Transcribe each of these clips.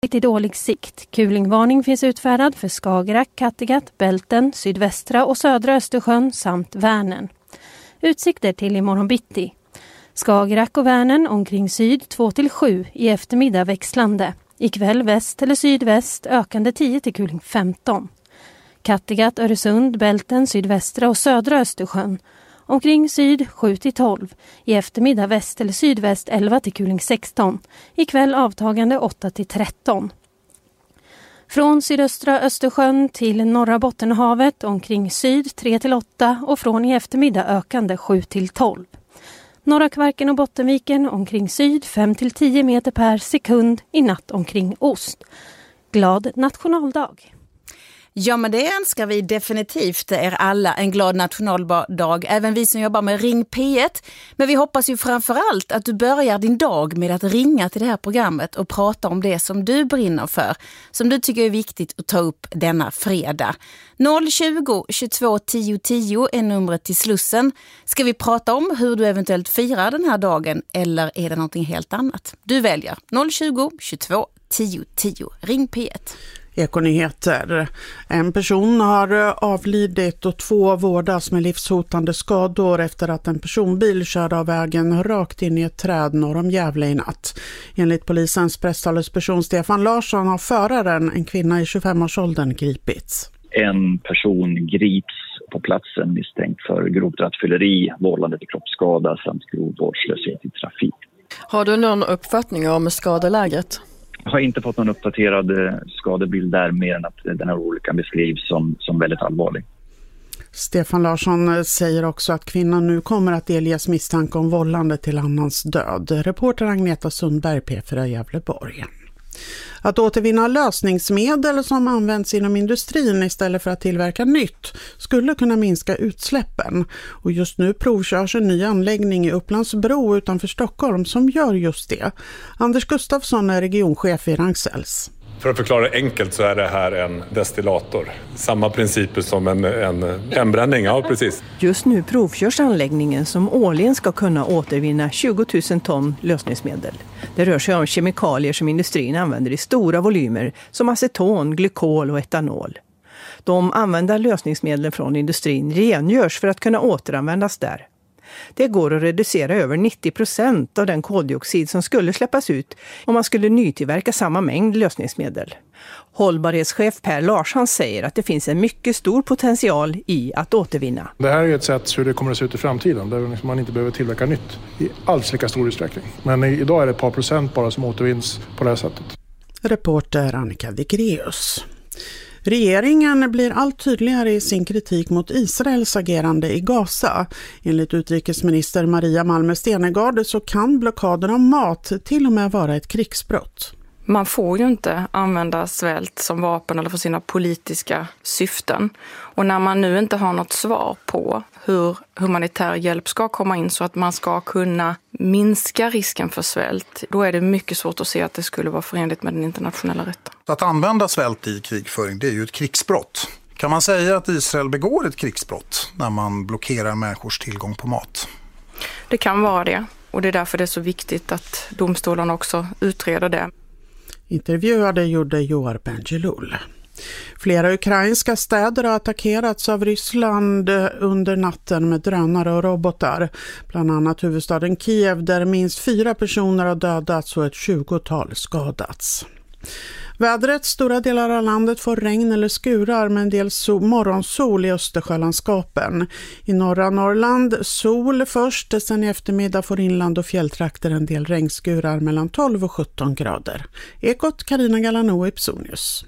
mycket till dålig sikt. Kulingvarning finns utfärdad för Skagerrak, Kattegatt, Bälten, sydvästra och södra Östersjön samt Vänern. Utsikter till imorgon bitti. Skagerrak och Vänern omkring syd 2-7, i eftermiddag växlande. Ikväll väst eller sydväst ökande 10 till kuling 15. Kattegatt, Öresund, Bälten, sydvästra och södra Östersjön. Omkring syd 7-12, i eftermiddag väst eller sydväst 11 till kuling 16. Ikväll avtagande 8 till 13. Från sydöstra Östersjön till norra Bottenhavet omkring syd 3-8 och från i eftermiddag ökande 7-12. Norra Kvarken och Bottenviken omkring syd 5-10 meter per sekund, i natt omkring ost. Glad nationaldag! Ja, men det önskar vi definitivt er alla, en glad nationaldag, även vi som jobbar med Ring P1. Men vi hoppas ju framförallt att du börjar din dag med att ringa till det här programmet och prata om det som du brinner för, som du tycker är viktigt att ta upp denna fredag. 020 22 10 10 är numret till Slussen. Ska vi prata om hur du eventuellt firar den här dagen, eller är det någonting helt annat? Du väljer 020 22 10 10. Ring P1. Ekonyheter. En person har avlidit och 2 vårdas med livshotande skador efter att en personbil körde av vägen rakt in i ett träd norr om Gävle i natt. Enligt polisens presstalesperson Stefan Larsson har föraren, en kvinna i 25-årsåldern, gripits. En person grips på platsen misstänkt för grovt rattfylleri, vållande till kroppsskada samt grov vårdslöshet i trafik. Har du någon uppfattning om skadeläget? Jag har inte fått någon uppdaterad skadebild där, mer än att den här olyckan beskrivs som väldigt allvarlig. Stefan Larsson säger också att kvinnan nu kommer att delges misstanke om vållande till annans död. Reporter Agneta Sundberg, P4 Gävleborg. Att återvinna lösningsmedel som används inom industrin istället för att tillverka nytt skulle kunna minska utsläppen. Och just nu provkörs en ny anläggning i Upplandsbro utanför Stockholm som gör just det. Anders Gustafsson är regionchef i Ragn-Sells. För att förklara det enkelt så är det här en destillator. Samma principer som en hembränning, ja precis. Just nu provkörs anläggningen som årligen ska kunna återvinna 20 000 ton lösningsmedel. Det rör sig om kemikalier som industrin använder i stora volymer som aceton, glykol och etanol. De använda lösningsmedlen från industrin rengörs för att kunna återanvändas där. Det går att reducera över 90% av den koldioxid som skulle släppas ut om man skulle nytillverka samma mängd lösningsmedel. Hållbarhetschef Per Larsson säger att det finns en mycket stor potential i att återvinna. Det här är ett sätt hur det kommer att se ut i framtiden, där man inte behöver tillverka nytt i alls lika stor utsträckning. Men idag är det ett par procent bara som återvinns på det här sättet. Reporter Annika Vigreus. Regeringen blir allt tydligare i sin kritik mot Israels agerande i Gaza. Enligt utrikesminister Maria Malmö Stenergard så kan blockaden av mat till och med vara ett krigsbrott. Man får ju inte använda svält som vapen eller för sina politiska syften. Och när man nu inte har något svar på hur humanitär hjälp ska komma in så att man ska kunna minska risken för svält, då är det mycket svårt att se att det skulle vara förenligt med den internationella rätten. Att använda svält i krigföring, det är ju ett krigsbrott. Kan man säga att Israel begår ett krigsbrott när man blockerar människors tillgång på mat? Det kan vara det, och det är därför det är så viktigt att domstolarna också utreder det. Intervjuade gjorde Joar Bendjelloul. Flera ukrainska städer har attackerats av Ryssland under natten med drönare och robotar. Bland annat huvudstaden Kiev där minst 4 personer har dödats och ett 20-tal skadats. Vädret, stora delar av landet får regn eller skurar med en del morgonsol i Östersjölandskapen. I norra Norrland sol först, sen i eftermiddag får inland och fjälltrakter en del regnskurar mellan 12 och 17 grader. Ekot Carina Galano i Psonius.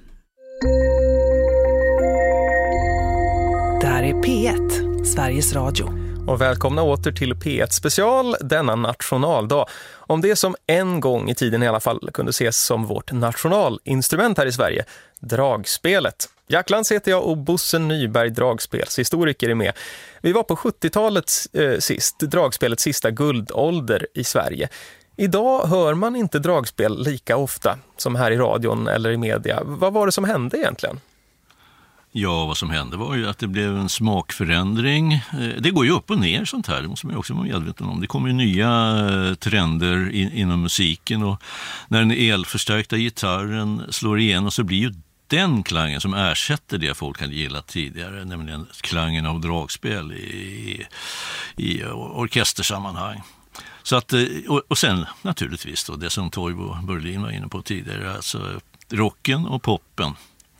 Det här är P1, Sveriges Radio. Och välkomna åter till P1 special denna nationaldag. Om det som en gång i tiden i alla fall kunde ses som vårt nationalinstrument här i Sverige, dragspelet. Jack Lantz heter jag och Bosse Nyberg, dragspelshistoriker, är med. Vi var på 70-talets dragspelets sista guldålder i Sverige. Idag hör man inte dragspel lika ofta som här i radion eller i media. Vad var det som hände egentligen? Ja, vad som hände var ju att det blev en smakförändring. Det går ju upp och ner sånt här, det måste man ju också vara medveten om. Det kommer ju nya trender inom musiken, och när den elförstärkta gitarren slår igen, så blir ju den klangen som ersätter det folk hade gillat tidigare, nämligen klangen av dragspel i orkestersammanhang. Så att, och sen naturligtvis då, det som Toivo Berlin var inne på tidigare, alltså rocken och poppen.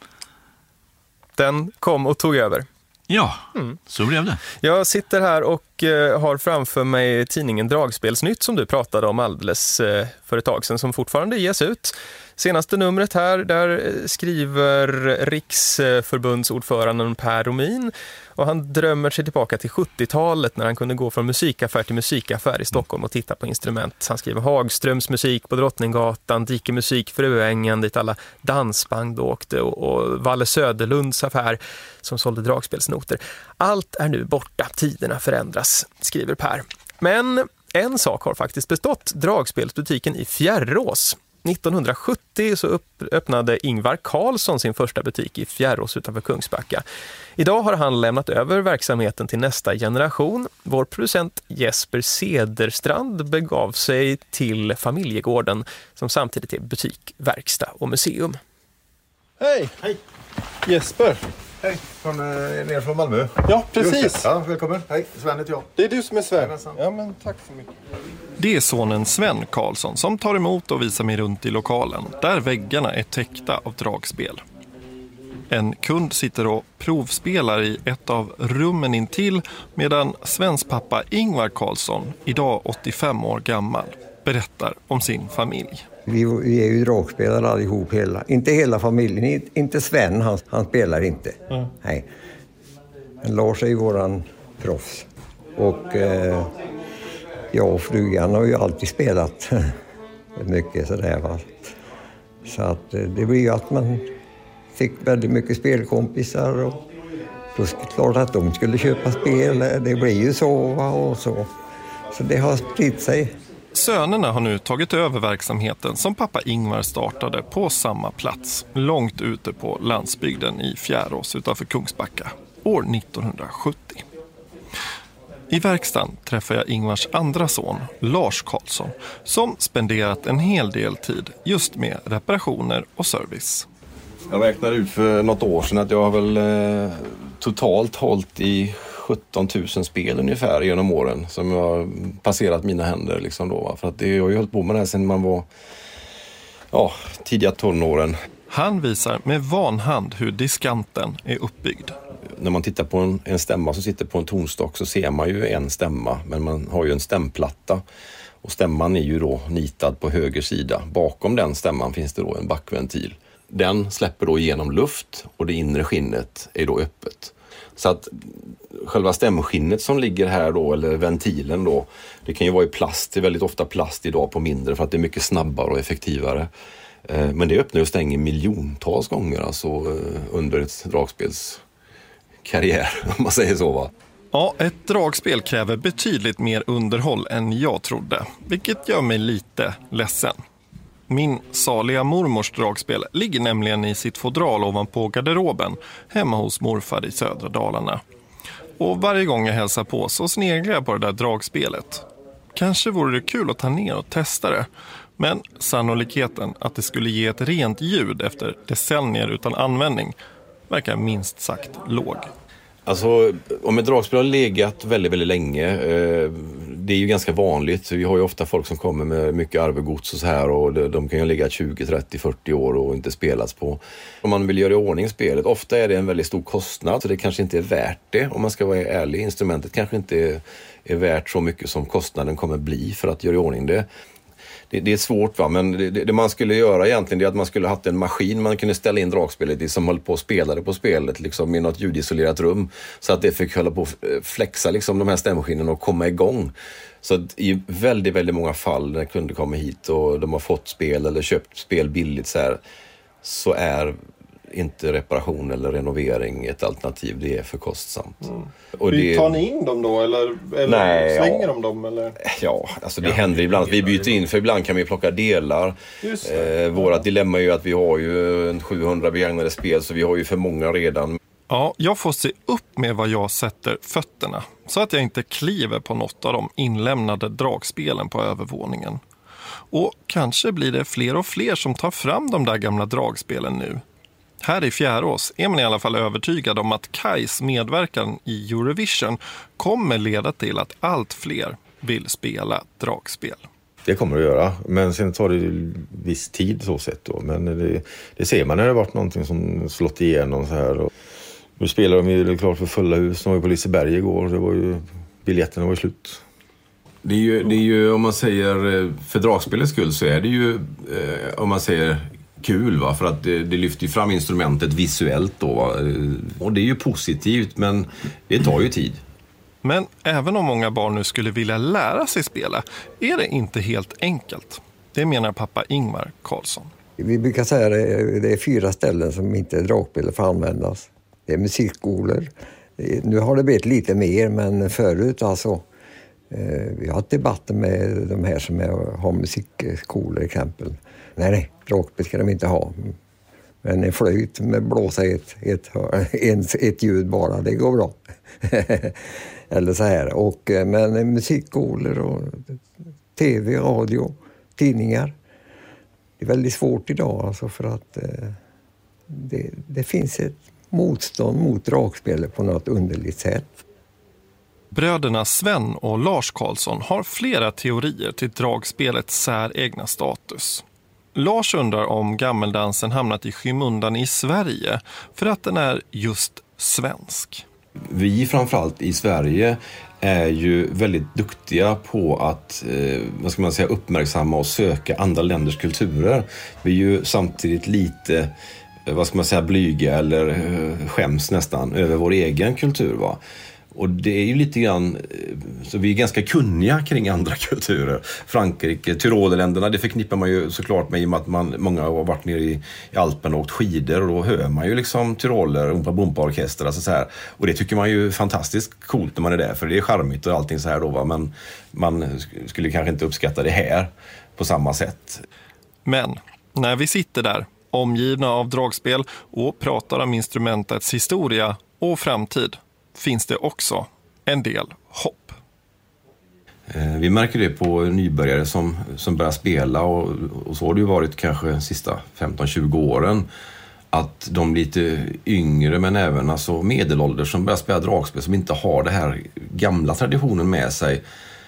Den kom och tog över. Ja, så blev det. Jag sitter här och har framför mig tidningen Dragspelsnytt som du pratade om alldeles för ett tag sedan, som fortfarande ges ut. Senaste numret här, där skriver Riksförbundsordföranden Per Romin, och han drömmer sig tillbaka till 70-talet när han kunde gå från musikaffär till musikaffär i Stockholm och titta på instrument. Han skriver Hagströms musik på Drottninggatan, Dike musik Fröängen dit alla dansband åkte, och Valle Söderlunds affär som sålde dragspelsnoter. Allt är nu borta, tiderna förändras, skriver Per. Men en sak har faktiskt bestått, dragspelsbutiken i Fjärrås. 1970 så öppnade Ingvar Carlsson sin första butik i Fjärrås utanför Kungsbacka. Idag har han lämnat över verksamheten till nästa generation. Vår producent Jesper Cederstrand begav sig till Familjegården, som samtidigt är butik, verkstad och museum. Hej! Hej! Jesper! Hej, ner från Malmö. Ja, precis. Ja, välkommen. Hej, Sven heter jag. Det är du som är Sven. Ja, men tack så mycket. Det är sonen Sven Karlsson som tar emot och visar mig runt i lokalen, där väggarna är täckta av dragspel. En kund sitter och provspelar i ett av rummen intill, medan Svens pappa Ingvar Karlsson, idag 85 år gammal, berättar om sin familj. Vi är ju dragspelare allihop, inte hela familjen, inte Sven, han spelar inte. Nej. Men Lars är ju våran proffs. Och jag och frugan har ju alltid spelat mycket sådär, va. Så att det blir ju att man fick väldigt mycket spelkompisar, och då klart att de skulle köpa spel, det blir ju så, va, och så. Så det har spritt sig. Sönerna har nu tagit över verksamheten som pappa Ingvar startade på samma plats, långt ute på landsbygden i Fjärrås utanför Kungsbacka, år 1970. I verkstaden träffar jag Ingvars andra son, Lars Karlsson, som spenderat en hel del tid just med reparationer och service. Jag räknade ut för något år sedan att jag har väl totalt hållit i 17 000 spel ungefär genom åren som jag har passerat mina händer liksom då. För att jag har ju hållit på med det här sedan man var tidiga tonåren. Han visar med van hand hur diskanten är uppbyggd. När man tittar på en stämma som sitter på en tonstock så ser man ju en stämma, men man har ju en stämplatta. Och stämman är ju då nitad på höger sida. Bakom den stämman finns det då en backventil. Den släpper då igenom luft och det inre skinnet är då öppet. Så att själva stämskinnet som ligger här då, eller ventilen då, det kan ju vara i plast. Det är väldigt ofta plast idag på mindre för att det är mycket snabbare och effektivare. Men det öppnar och stänger miljontals gånger alltså under ett dragspels karriär, om man säger så, va? Ja, ett dragspel kräver betydligt mer underhåll än jag trodde, vilket gör mig lite ledsen. Min saliga mormors dragspel ligger nämligen i sitt fodral ovanpå garderoben hemma hos morfar i södra Dalarna. Och varje gång jag hälsar på så sneglar jag på det där dragspelet. Kanske vore det kul att ta ner och testa det, men sannolikheten att det skulle ge ett rent ljud efter decennier utan användning verkar minst sagt låg. Alltså, om ett dragspel har legat väldigt, väldigt länge, det är ju ganska vanligt. Vi har ju ofta folk som kommer med mycket arvegods och så här, och de kan ju ligga 20, 30, 40 år och inte spelats på. Om man vill göra i ordning spelet, ofta är det en väldigt stor kostnad, så det kanske inte är värt det, om man ska vara ärlig. Instrumentet kanske inte är värt så mycket som kostnaden kommer bli för att göra i ordning det. Det är svårt, va, men det man skulle göra egentligen är att man skulle ha haft en maskin man kunde ställa in dragspelet i som höll på och spelade på spelet liksom, i något ljudisolerat rum, så att det fick hålla på att flexa liksom, de här stämskinnen och komma igång. Så att i väldigt, väldigt många fall när kunder kommer hit och de har fått spel eller köpt spel billigt så är inte reparation eller renovering ett alternativ, det är för kostsamt. Och tar ni in dem då eller nej, slänger de dem? Eller? Ja, alltså det händer ibland att vi byter in, för ibland kan vi plocka delar. Vårat dilemma är ju att vi har ju 700 begagnade spel, så vi har ju för många redan. Ja, jag får se upp med vad jag sätter fötterna så att jag inte kliver på något av de inlämnade dragspelen på övervåningen. Och kanske blir det fler och fler som tar fram de där gamla dragspelen nu. Här i Fjärås är man i alla fall övertygad om att Kajs medverkan i Eurovision kommer leda till att allt fler vill spela dragspel. Det kommer det att göra, men sen tar det viss tid så sett då. Men det ser man när det har varit någonting som slått igenom så här. Och nu spelar de ju klart för fulla hus. De var ju på Liseberg igår, det var ju, biljetterna var ju slut. Det är ju om man säger för dragspelets skull så är det ju om man säger kul, va? För att det lyfter ju fram instrumentet visuellt då, va? Och det är ju positivt, men det tar ju tid. Men även om många barn nu skulle vilja lära sig spela är det inte helt enkelt. Det menar pappa Ingvar Karlsson. Vi brukar säga att det är 4 ställen som inte dragspel får användas. Det är musikskolor. Nu har det blivit lite mer, men förut alltså. Vi har haft debatter med de här som har musikskolor exempel. Nej, dragspel ska de inte ha. Men en flöjt med blåsa ett ljud bara, det går bra. Eller så här. Men musikskolor och tv, radio, tidningar. Det är väldigt svårt idag alltså för att det finns ett motstånd mot dragspelet på något underligt sätt. Bröderna Sven och Lars Karlsson har flera teorier till dragspelets säregna status. Lars undrar om gammeldansen hamnat i skymundan i Sverige för att den är just svensk. Vi framförallt i Sverige är ju väldigt duktiga på att vad ska man säga, uppmärksamma och söka andra länders kulturer. Vi är ju samtidigt lite vad ska man säga, blyga eller skäms nästan över vår egen kultur, va? Och det är ju lite grann, så vi är ganska kunniga kring andra kulturer. Frankrike, Tyrolerländerna, det förknippar man ju såklart med i och med att många har varit nere i Alperna och åkt skidor, och då hör man ju liksom tyroler, umpa-bumpa-orkester, alltså så här. Och det tycker man ju är fantastiskt coolt när man är där, för det är charmigt och allting så här då, va? Men man skulle kanske inte uppskatta det här på samma sätt. Men när vi sitter där, omgivna av dragspel och pratar om instrumentets historia och framtid, finns det också en del hopp. Vi märker det på nybörjare som börjar spela, och så har det ju varit kanske de sista 15-20 åren, att de lite yngre men även alltså medelålder som börjar spela dragspel, som inte har det här gamla traditionen med sig,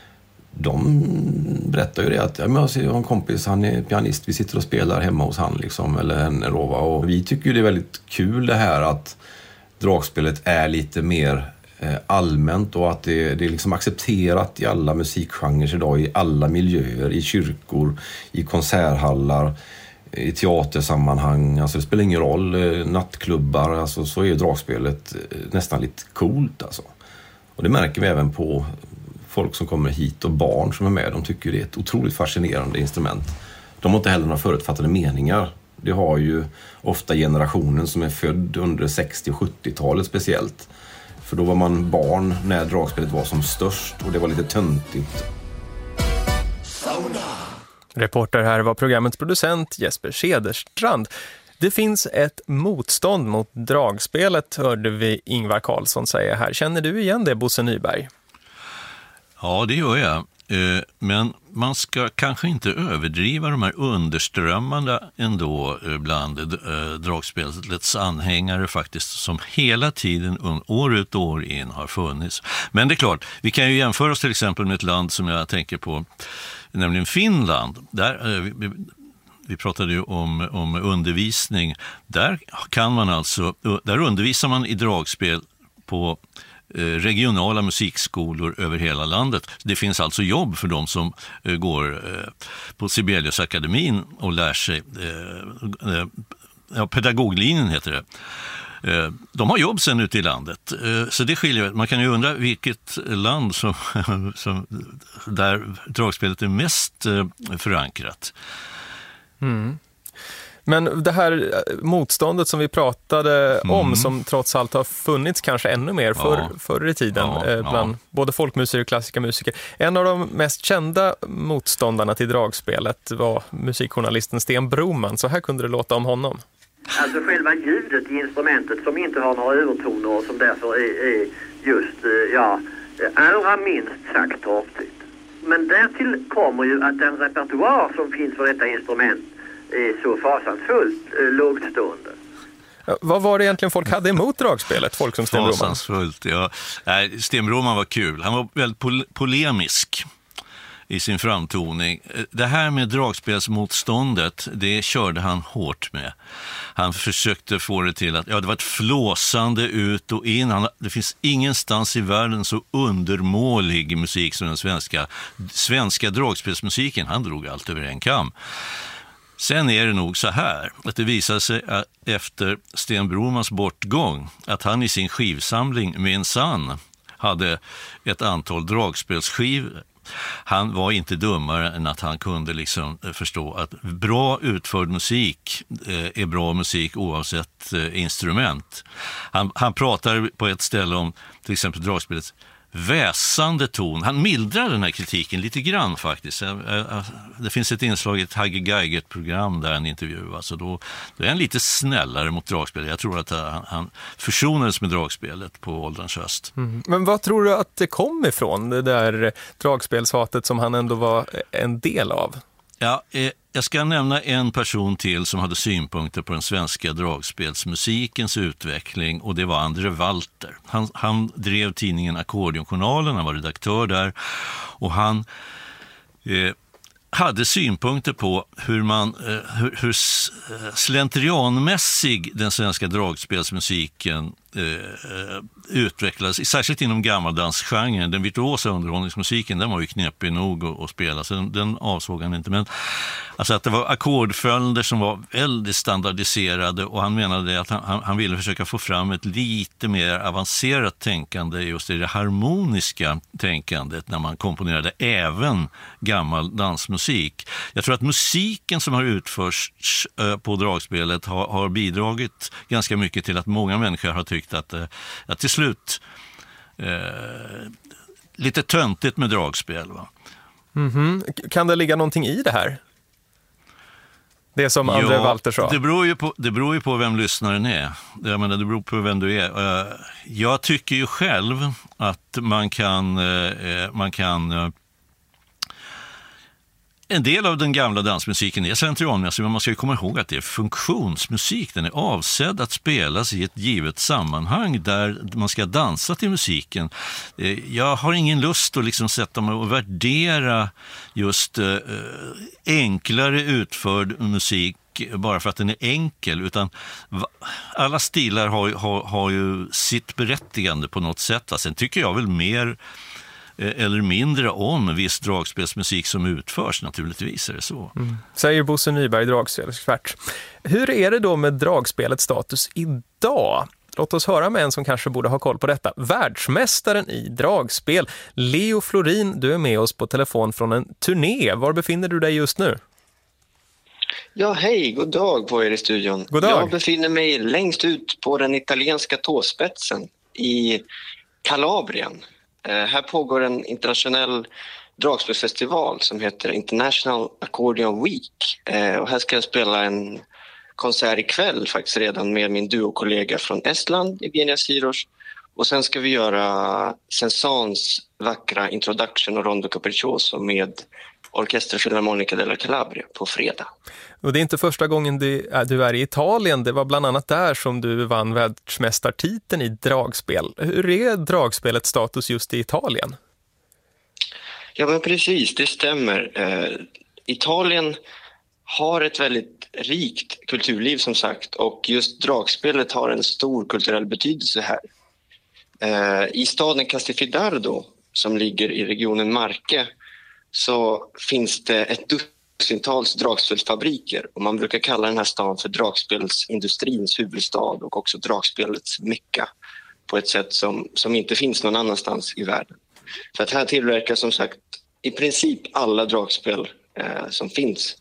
de berättar ju det att jag har en kompis, han är pianist, vi sitter och spelar hemma hos han liksom, eller henne då, och vi tycker ju det är väldigt kul det här att dragspelet är lite mer allmänt, och att det är liksom accepterat i alla musikgenrer idag, i alla miljöer, i kyrkor, i konserthallar, i teatersammanhang, alltså det spelar ingen roll, nattklubbar, alltså så är dragspelet nästan lite coolt alltså. Och det märker vi även på folk som kommer hit och barn som är med, de tycker det är ett otroligt fascinerande instrument. De har inte heller några förutfattade meningar. Det har ju ofta generationen som är född under 60- och 70-talet speciellt. För då var man barn när dragspelet var som störst, och det var lite töntigt. Reporter här var programmets producent Jesper Cederstrand. Det finns ett motstånd mot dragspelet, hörde vi Ingvar Karlsson säga här. Känner du igen det, Bosse Nyberg? Ja, det gör jag. Men man ska kanske inte överdriva de här underströmmande ändå bland dragspelets anhängare faktiskt, som hela tiden år ut och år in har funnits. Men det är klart, vi kan ju jämföra oss till exempel med ett land som jag tänker på, nämligen Finland. Där vi pratade ju om undervisning. Där kan man alltså, där undervisar man i dragspel på regionala musikskolor över hela landet. Det finns alltså jobb för de som går på Sibeliusakademin och lär sig pedagoglinjen heter det. De har jobb sen ute i landet. Så det skiljer. Man kan ju undra vilket land som där dragspelet är mest förankrat. Mm. Men det här motståndet som vi pratade om, som trots allt har funnits kanske ännu mer förr i tiden bland både folkmusiker och klassiska musiker. En av de mest kända motståndarna till dragspelet var musikjournalisten Sten Broman. Så här kunde det låta om honom. alltså själva ljudet i instrumentet som inte har några övertoner och som därför är just, allra minst sagt torftigt. Men därtill kommer ju att den repertoar som finns för detta instrument är så fasansfullt lågstående. Vad var det egentligen folk hade emot dragspelet? Folk som Sten Broman? Fasansfullt, ja. Nej, Sten Broman var kul. Han var väldigt polemisk i sin framtoning. Det här med dragspelsmotståndet, det körde han hårt med. Han försökte få det till att det var ett flåsande ut och in. Det finns ingenstans i världen så undermålig musik som den svenska dragspelsmusiken. Han drog allt över en kam. Sen är det nog så här att det visar sig att efter Sten Bromans bortgång att han i sin skivsamling minsann hade ett antal dragspelsskivor. Han var inte dummare än att han kunde liksom förstå att bra utförd musik är bra musik oavsett instrument. Han pratar på ett ställe om till exempel dragspelets väsande ton. Han mildrar den här kritiken lite grann faktiskt. Det finns ett inslag i ett Hagge Geigert-program där han intervjuas och då är han lite snällare mot dragspelet. Jag tror att han försonades med dragspelet på ålderns höst. Men vad tror du att det kom ifrån, det där dragspelshatet som han ändå var en del av? Ja, jag ska nämna en person till som hade synpunkter på den svenska dragspelsmusikens utveckling och det var Andre Walter. Han drev tidningen Ackordeonjournalen, han var redaktör där och han hade synpunkter på hur slentrianmässig den svenska dragspelsmusiken utvecklades, särskilt inom gammaldansgenren. Den virtuosa underhållningsmusiken, den var ju knepig nog att spela, så den avsåg han inte. Men alltså att det var ackordföljder som var väldigt standardiserade och han menade att han ville försöka få fram ett lite mer avancerat tänkande just i det harmoniska tänkandet när man komponerade även gammal dansmusik. Jag tror att musiken som har utförts på dragspelet har bidragit ganska mycket till att många människor har tyckt att till slut lite töntigt med dragspel. Va? Kan det ligga någonting i det här? Det som Andre Walter sa. Det beror ju på vem lyssnaren är. Jag menar, det beror på vem du är. Jag tycker ju själv att man kan en del av den gamla dansmusiken är slentrianmässig, men man ska ju komma ihåg att det är funktionsmusik. Den är avsedd att spelas i ett givet sammanhang där man ska dansa till musiken. Jag har ingen lust att liksom sätta mig och värdera just enklare utförd musik bara för att den är enkel, utan alla stilar har ju sitt berättigande på något sätt. Sen tycker jag väl mer eller mindre om viss dragspelsmusik som utförs, naturligtvis är det så. Säger Bosse Nyberg, dragspelsexpert. Hur är det då med dragspelets status idag? Låt oss höra med en som kanske borde ha koll på detta. Världsmästaren i dragspel, Leo Florin, du är med oss på telefon från en turné. Var befinner du dig just nu? Ja, hej, god dag på er i studion. God dag. Jag befinner mig längst ut på den italienska tåspetsen i Kalabrien. Här pågår en internationell dragspelsfestival som heter International Accordion Week. Och här ska jag spela en konsert ikväll faktiskt redan med min duokollega från Estland, Evgenia Sirosh. Och sen ska vi göra Saint-Saëns vackra Introduction och Rondo Capriccioso med Orchestra Filarmonica della Calabria på fredag. Och det är inte första gången du är i Italien. Det var bland annat där som du vann världsmästartiteln i dragspel. Hur är dragspelets status just i Italien? Ja, men precis, det stämmer. Italien har ett väldigt rikt kulturliv som sagt, och just dragspelet har en stor kulturell betydelse här. I staden Castifidardo som ligger i regionen Marche så finns det ett dussintals dragspelsfabriker och man brukar kalla den här staden för dragspelsindustrins huvudstad och också dragspelets mecka på ett sätt som inte finns någon annanstans i världen. För att här tillverkar som sagt i princip alla dragspel som finns.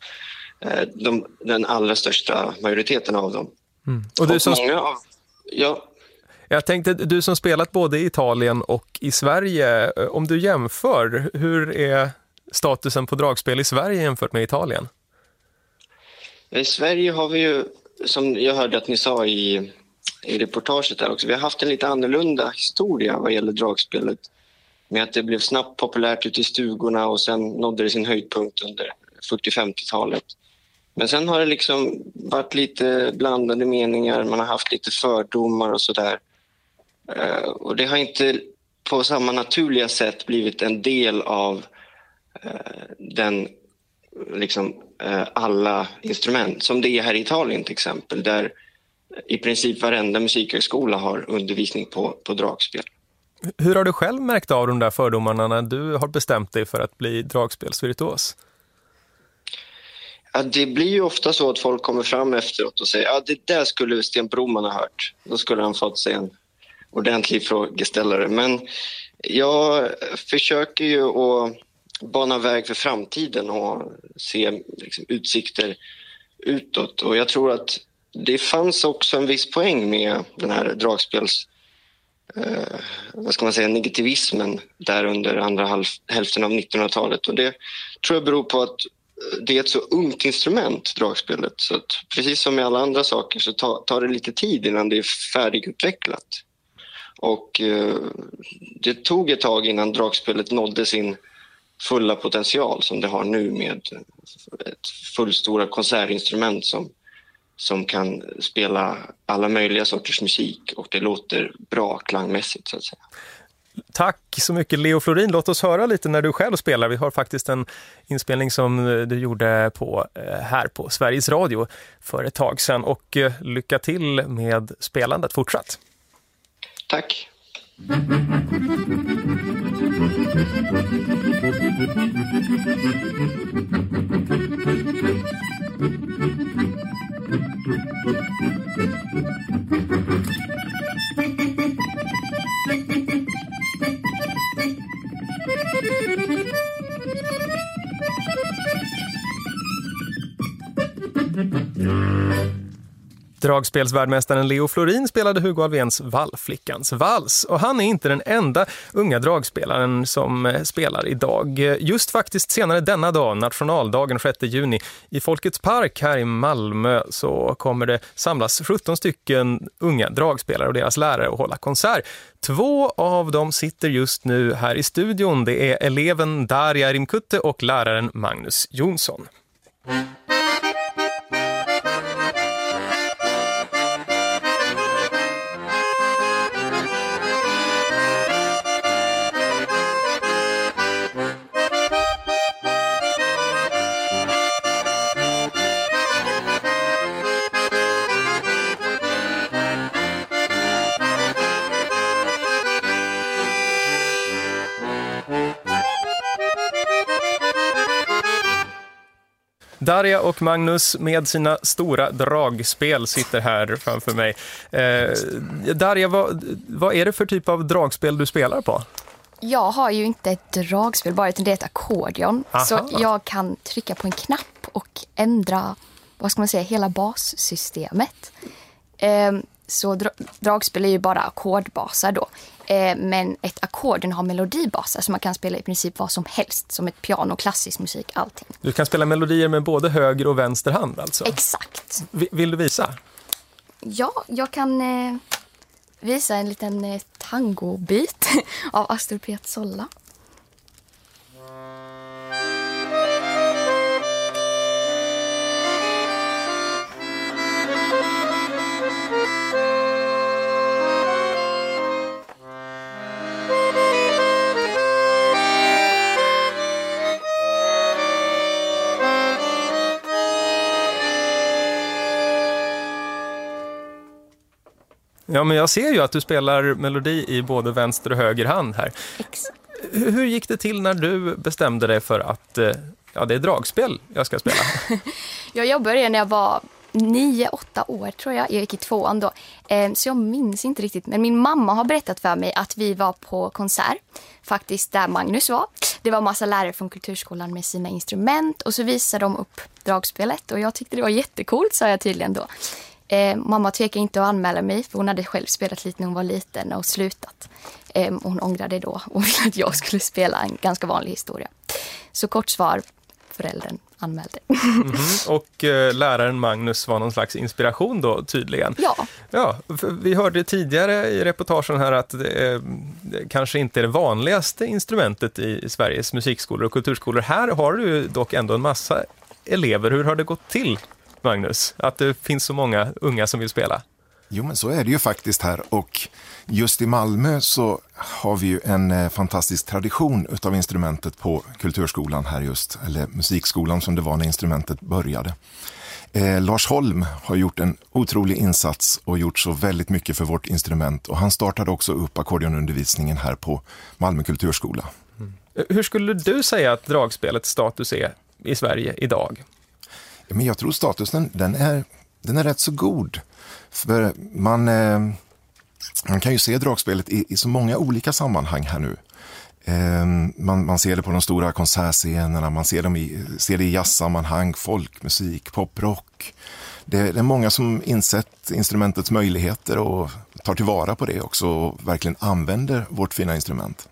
Den allra största majoriteten av dem. Och du som... många av... Ja. Jag tänkte, du som spelat både i Italien och i Sverige, om du jämför, hur är statusen på dragspel i Sverige jämfört med Italien? I Sverige har vi ju som jag hörde att ni sa i reportaget där också, vi har haft en lite annorlunda historia vad gäller dragspelet. Med att det blev snabbt populärt ute i stugorna och sen nådde det sin höjdpunkt under 40-50-talet. Men sen har det liksom varit lite blandade meningar, man har haft lite fördomar och sådär. Och det har inte på samma naturliga sätt blivit en del av den liksom alla instrument som det är här i Italien till exempel, där i princip varenda musikhögskola har undervisning på dragspel. Hur har du själv märkt av de där fördomarna när du har bestämt dig för att bli dragspelsvirtuos? Ja, det blir ju ofta så att folk kommer fram efteråt och säger det där skulle Sten Broman ha hört. Då skulle han fått sig en ordentlig frågeställare. Men jag försöker ju att bana väg för framtiden och se liksom utsikter utåt. Och jag tror att det fanns också en viss poäng med den här dragspels negativismen där under andra hälften av 1900-talet. Och det tror jag beror på att det är ett så ungt instrument, dragspelet. Så att precis som med alla andra saker så tar det lite tid innan det är färdigutvecklat. Och det tog ett tag innan dragspelet nådde sin fulla potential som det har nu med ett fullstora konsertinstrument som kan spela alla möjliga sorters musik och det låter bra klangmässigt så att säga. Tack så mycket Leo Florin. Låt oss höra lite när du själv spelar. Vi har faktiskt en inspelning som du gjorde här på Sveriges Radio för ett tag sedan. Och lycka till med spelandet fortsatt. Tack. Dragspelsvärldmästaren Leo Florin spelade Hugo Alfvéns Vallflickans vals. Och han är inte den enda unga dragspelaren som spelar idag. Just faktiskt senare denna dag, nationaldagen 6 juni, i Folkets park här i Malmö så kommer det samlas 17 stycken unga dragspelare och deras lärare och hålla konsert. 2 av dem sitter just nu här i studion. Det är eleven Daria Rimkutte och läraren Magnus Jonsson. Daria och Magnus med sina stora dragspel sitter här framför mig. Daria, vad är det för typ av dragspel du spelar på? Jag har ju inte ett dragspel, bara det är ett ackordion. Så jag kan trycka på en knapp och ändra, hela bassystemet. Så dragspel är ju bara ackordbasar då. Men ett ackordion har melodibasar så man kan spela i princip vad som helst. Som ett piano, klassisk musik, allting. Du kan spela melodier med både höger och vänster hand alltså? Exakt. Vill du visa? Ja, jag kan visa en liten tangobit av Astor Piazzolla. Ja, men jag ser ju att du spelar melodi i både vänster och höger hand här. Exakt. Hur gick det till när du bestämde dig för att det är dragspel jag ska spela? Jag började när jag var 9-8 år tror jag. Jag gick i 2:an då. Så jag minns inte riktigt. Men min mamma har berättat för mig att vi var på konsert. Faktiskt där Magnus var. Det var massa lärare från kulturskolan med sina instrument. Och så visade de upp dragspelet. Och jag tyckte det var jättekult, sa jag tydligen då. Mamma tvekade inte att anmäla mig för hon hade själv spelat lite när hon var liten och slutat. Hon ångrade då och ville att jag skulle spela en ganska vanlig historia. Så kort svar, föräldern anmälde. Och läraren Magnus var någon slags inspiration då tydligen. Ja, vi hörde tidigare i reportagen här att det kanske inte är det vanligaste instrumentet i Sveriges musikskolor och kulturskolor. Här har du dock ändå en massa elever. Hur har det gått till, Magnus, att det finns så många unga som vill spela? Jo, men så är det ju faktiskt här, och just i Malmö så har vi ju en fantastisk tradition utav instrumentet på kulturskolan här just, eller musikskolan som det var när instrumentet började. Lars Holm har gjort en otrolig insats och gjort så väldigt mycket för vårt instrument, och han startade också upp ackordionundervisningen här på Malmö kulturskola. Hur skulle du säga att dragspelets status är i Sverige idag? Men jag tror statusen den är rätt så god. För man kan ju se dragspelet i så många olika sammanhang här nu. Man ser det på de stora konsertscenerna, man ser det i jazzsammanhang, folkmusik, poprock. Det är många som insett instrumentets möjligheter och tar tillvara på det också och verkligen använder vårt fina instrument.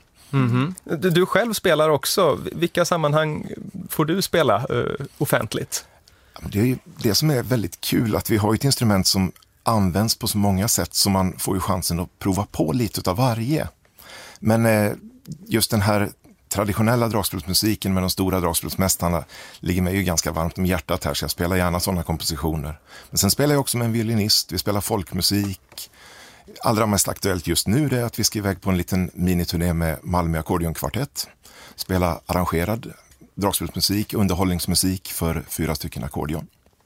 Du själv spelar också. Vilka sammanhang får du spela offentligt? Det är ju det som är väldigt kul, att vi har ett instrument som används på så många sätt, så man får ju chansen att prova på lite av varje. Men just den här traditionella dragspelsmusiken med de stora dragspelsmästarna ligger mig ju ganska varmt om hjärtat här, så jag spelar gärna sådana kompositioner. Men sen spelar jag också med en violinist, vi spelar folkmusik. Allra mest aktuellt just nu är att vi ska iväg på en liten miniturné med Malmö Ackordionkvartett. Spela arrangerad dragspelsmusik, underhållningsmusik för 4 stycken ackordion.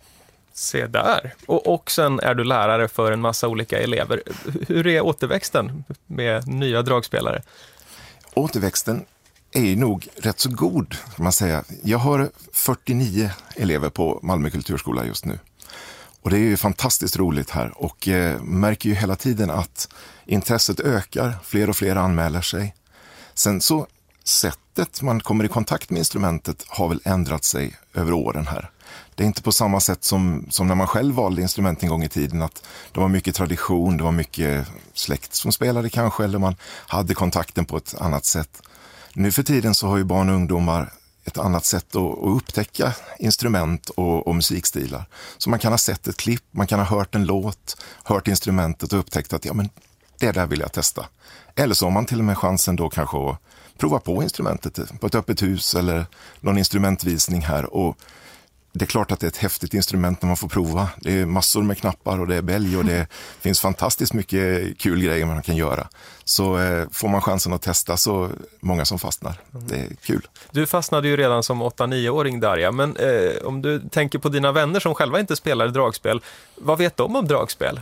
Se där. Och sen är du lärare för en massa olika elever. Hur är återväxten med nya dragspelare? Återväxten är ju nog rätt så god, kan man säga. Jag har 49 elever på Malmö kulturskola just nu. Och det är ju fantastiskt roligt här, och märker ju hela tiden att intresset ökar, fler och fler anmäler sig. Sen så sättet man kommer i kontakt med instrumentet har väl ändrat sig över åren här. Det är inte på samma sätt som när man själv valde instrument en gång i tiden, att det var mycket tradition, det var mycket släkt som spelade kanske, eller man hade kontakten på ett annat sätt. Nu för tiden så har ju barn och ungdomar ett annat sätt att upptäcka instrument och musikstilar. Så man kan ha sett ett klipp, man kan ha hört en låt, hört instrumentet och upptäckt att ja, men det där vill jag testa. Eller så har man till och med chansen då kanske att prova på instrumentet på ett öppet hus eller någon instrumentvisning här, och det är klart att det är ett häftigt instrument när man får prova. Det är massor med knappar och det är bälg och det finns fantastiskt mycket kul grejer man kan göra. Så får man chansen att testa så många som fastnar. Det är kul. Du fastnade ju redan som 8-9-åring, Darja. Men om du tänker på dina vänner som själva inte spelar dragspel, vad vet de om dragspel?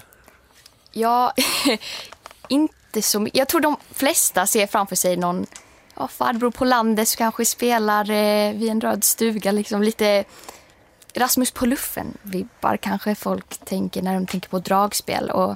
Ja, inte så mycket. Jag tror de flesta ser framför sig någon farbror på landet som kanske spelar vid en röd stuga, liksom lite Rasmus på luffen vibbar kanske folk tänker när de tänker på dragspel. Och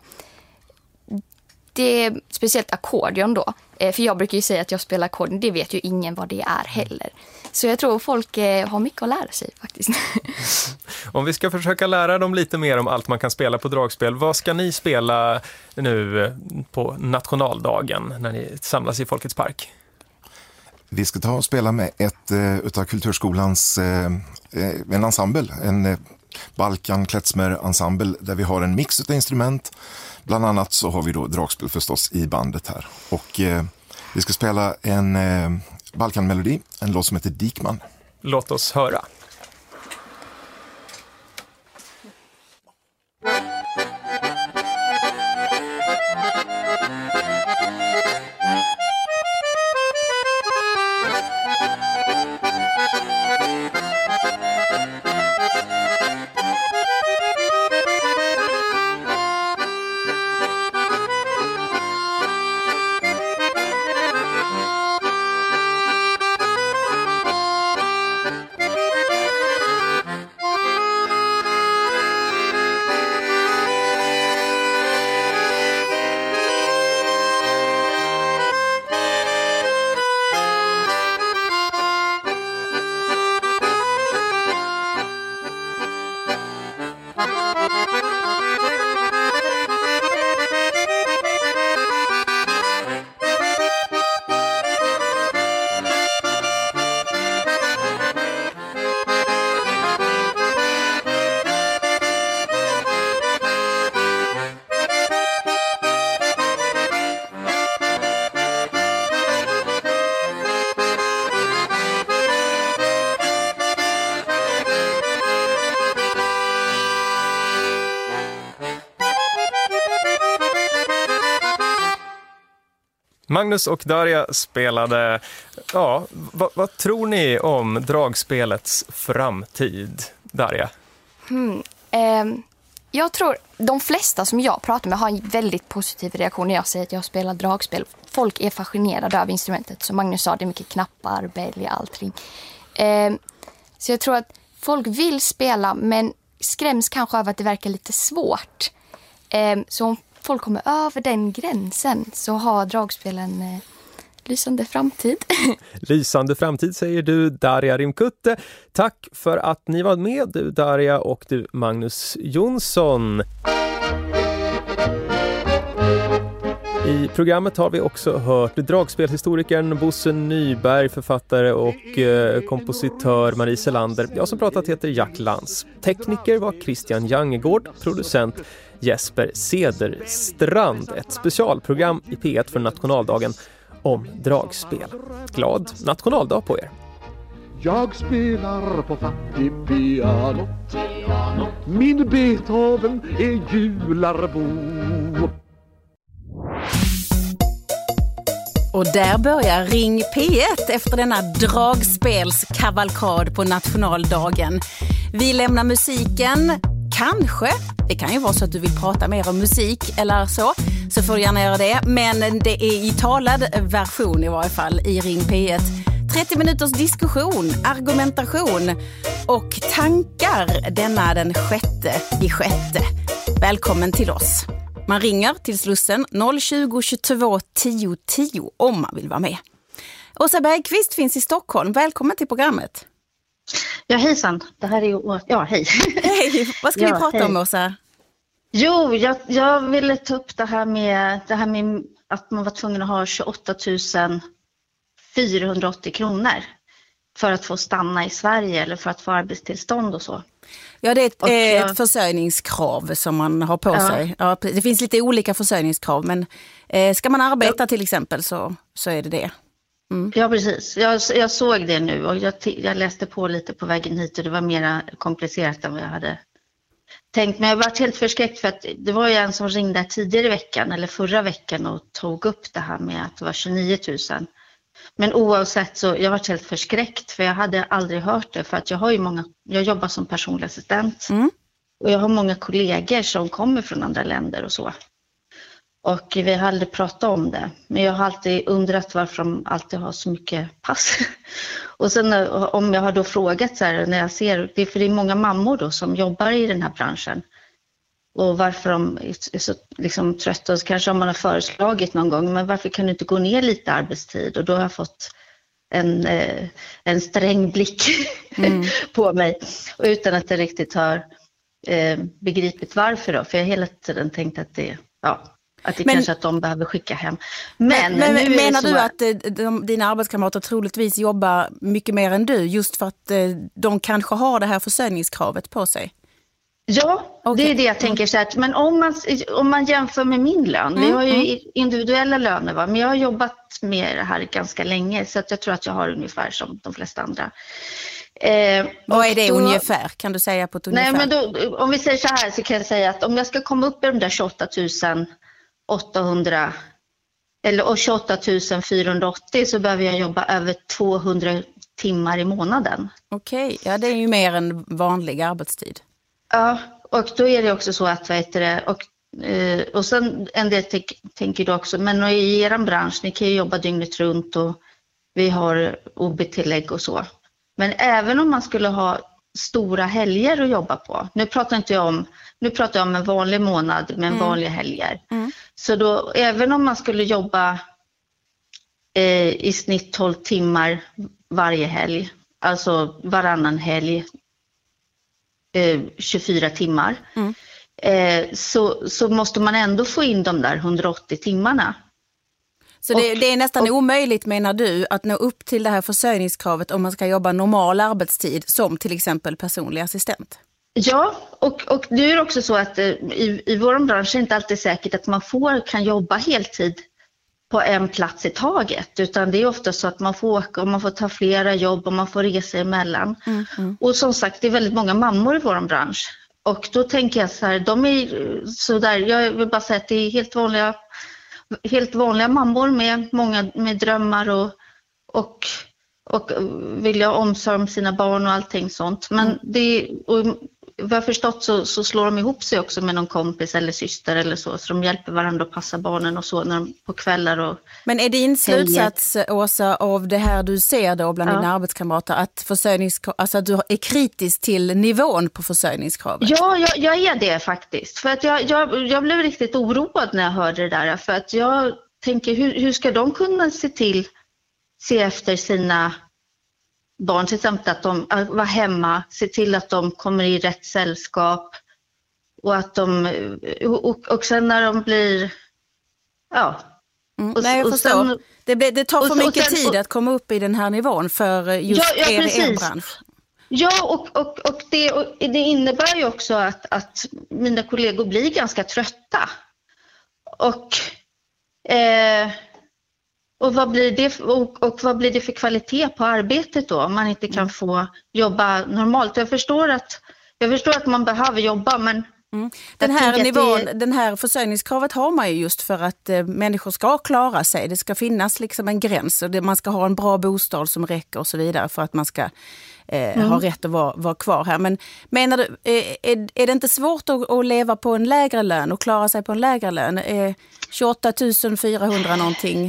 det är speciellt ackordion då. För jag brukar ju säga att jag spelar ackordion, det vet ju ingen vad det är heller. Så jag tror folk har mycket att lära sig faktiskt. Om vi ska försöka lära dem lite mer om allt man kan spela på dragspel, vad ska ni spela nu på nationaldagen när ni samlas i Folkets park? Vi ska ta och spela med ett utav kulturskolans en ensemble, en Balkan Klezmer ensemble, där vi har en mix av instrument. Bland annat så har vi då dragspel förstås i bandet här. Och vi ska spela en Balkan-melodi, en låt som heter Dikman. Låt oss höra. Magnus och Darja spelade. Ja, vad tror ni om dragspelets framtid, Darja? Jag tror de flesta som jag pratar med har en väldigt positiv reaktion när jag säger att jag spelar dragspel. Folk är fascinerade av instrumentet. Som Magnus sa, det är mycket knappar, bälg, allting. Så jag tror att folk vill spela men skräms kanske av att det verkar lite svårt. Så om folk kommer över den gränsen så har dragspelen lysande framtid. Lysande framtid säger du, Darja Rimkutte. Tack för att ni var med, du Darja och du Magnus Jonsson. I programmet har vi också hört dragspelhistorikern Bosse Nyberg, författare och kompositör Marie Selander. Jag som pratat heter Jack Lantz. Tekniker var Christian Jangegård, producent Jesper Cederstrand. Ett specialprogram i P1 för nationaldagen om dragspel. Glad nationaldag på er! Jag spelar på fattig piano. Min Beethoven är jularbo. Och där börjar Ring P1 efter denna dragspelskavalkad på nationaldagen. Vi lämnar musiken, kanske. Det kan ju vara så att du vill prata mer om musik eller så får du gärna göra det. Men det är i talad version i varje fall i Ring P1. 30 minuters diskussion, argumentation och tankar denna den 6/6. Välkommen till oss. Man ringer till Slussen 020 22 10 10 om man vill vara med. Åsa Bergqvist finns i Stockholm. Välkommen till programmet. Ja, hejsan. Det här är ju... Ja, hej. Hej. Vad ska vi prata om, Åsa? Jo, jag ville ta upp det här med att man var tvungen att ha 28 480 kronor för att få stanna i Sverige eller för att få arbetstillstånd och så. Ja, det är ett försörjningskrav som man har på sig. Ja, det finns lite olika försörjningskrav, men ska man arbeta till exempel så är det det. Mm. Ja, precis. Jag såg det nu och jag läste på lite på vägen hit och det var mer komplicerat än vad jag hade tänkt. Men jag var helt förskräckt för att det var ju en som ringde tidigare i veckan eller förra veckan och tog upp det här med att det var 29 000. Men oavsett så jag var helt förskräckt för jag hade aldrig hört det för att jag jobbar som personlig assistent och jag har många kollegor som kommer från andra länder och så. Och vi har aldrig pratat om det. Men jag har alltid undrat varför de alltid har så mycket pass. Och sen om jag har då frågat så här när jag ser, det är för det är många mammor då som jobbar i den här branschen. Och varför de är så liksom trötta och kanske om man har föreslagit någon gång. Men varför kan du inte gå ner lite arbetstid? Och då har jag fått en sträng blick på mig. Och utan att jag riktigt har begripit varför då. För jag har hela tiden tänkt att kanske att de behöver skicka hem. Men menar du att dina arbetskamrater troligtvis jobbar mycket mer än du just för att de kanske har det här försörjningskravet på sig? Ja, det är det jag tänker så att, men om man jämför med min lön, vi har ju individuella löner men jag har jobbat med det här ganska länge så att jag tror att jag har ungefär som de flesta andra. Vad är det ungefär? Kan du säga på ett ungefär? Nej, men då, om vi säger så här så kan jag säga att om jag ska komma upp i de där 28 800 eller 28 480 så behöver jag jobba över 200 timmar i månaden. Okej, ja det är ju mer än vanlig arbetstid. Ja, och då är det också så att och sen en del tänker du också, men i er bransch, ni kan ju jobba dygnet runt och vi har OB-tillägg och så. Men även om man skulle ha stora helger att jobba på, nu pratar jag om en vanlig månad med en vanliga helger. Så då, även om man skulle jobba i snitt 12 timmar varje helg, alltså varannan helg, 24 timmar, så måste man ändå få in de där 180 timmarna. Så det är nästan omöjligt, menar du, att nå upp till det här försörjningskravet om man ska jobba normal arbetstid som till exempel personlig assistent? Ja, och det är också så att i vår bransch är det inte alltid säkert att man kan jobba heltid på en plats i taget, utan det är ofta så att man får åka och man får ta flera jobb och man får resa emellan. Och som sagt, det är väldigt många mammor i vår bransch. Och då tänker jag så här, de är så där, jag vill bara säga att det är helt vanliga helt vanliga mammor med många med drömmar och vilja omsorg om sina barn och allting sånt. Men vad jag förstått så slår de ihop sig också med någon kompis eller syster eller så de hjälper varandra att passa barnen och så när de, på kvällar och... Men är din slutsats, Åsa, av det här du ser då bland dina arbetskamrater att alltså att du är kritisk till nivån på försörjningskravet? Ja, jag är det faktiskt. För att jag blev riktigt oroad när jag hörde det där. För att jag tänker, hur ska de kunna se efter sina barn, till exempel att de var hemma, se till att de kommer i rätt sällskap och att de och sen när de blir nej, jag förstår. Sen, det tar för mycket tid att komma upp i den här nivån för just er i en bransch. Ja, och det innebär ju också att mina kollegor blir ganska trötta. Och vad blir det för kvalitet på arbetet då om man inte kan få jobba normalt? Jag förstår att man behöver jobba, men den här nivån, den här försörjningskravet har man ju just för att människor ska klara sig. Det ska finnas liksom en gräns och man ska ha en bra bostad som räcker och så vidare för att man ska ha rätt att vara kvar här. Men menar du, är det inte svårt att leva på en lägre lön och klara sig på en lägre lön? 28 400 någonting?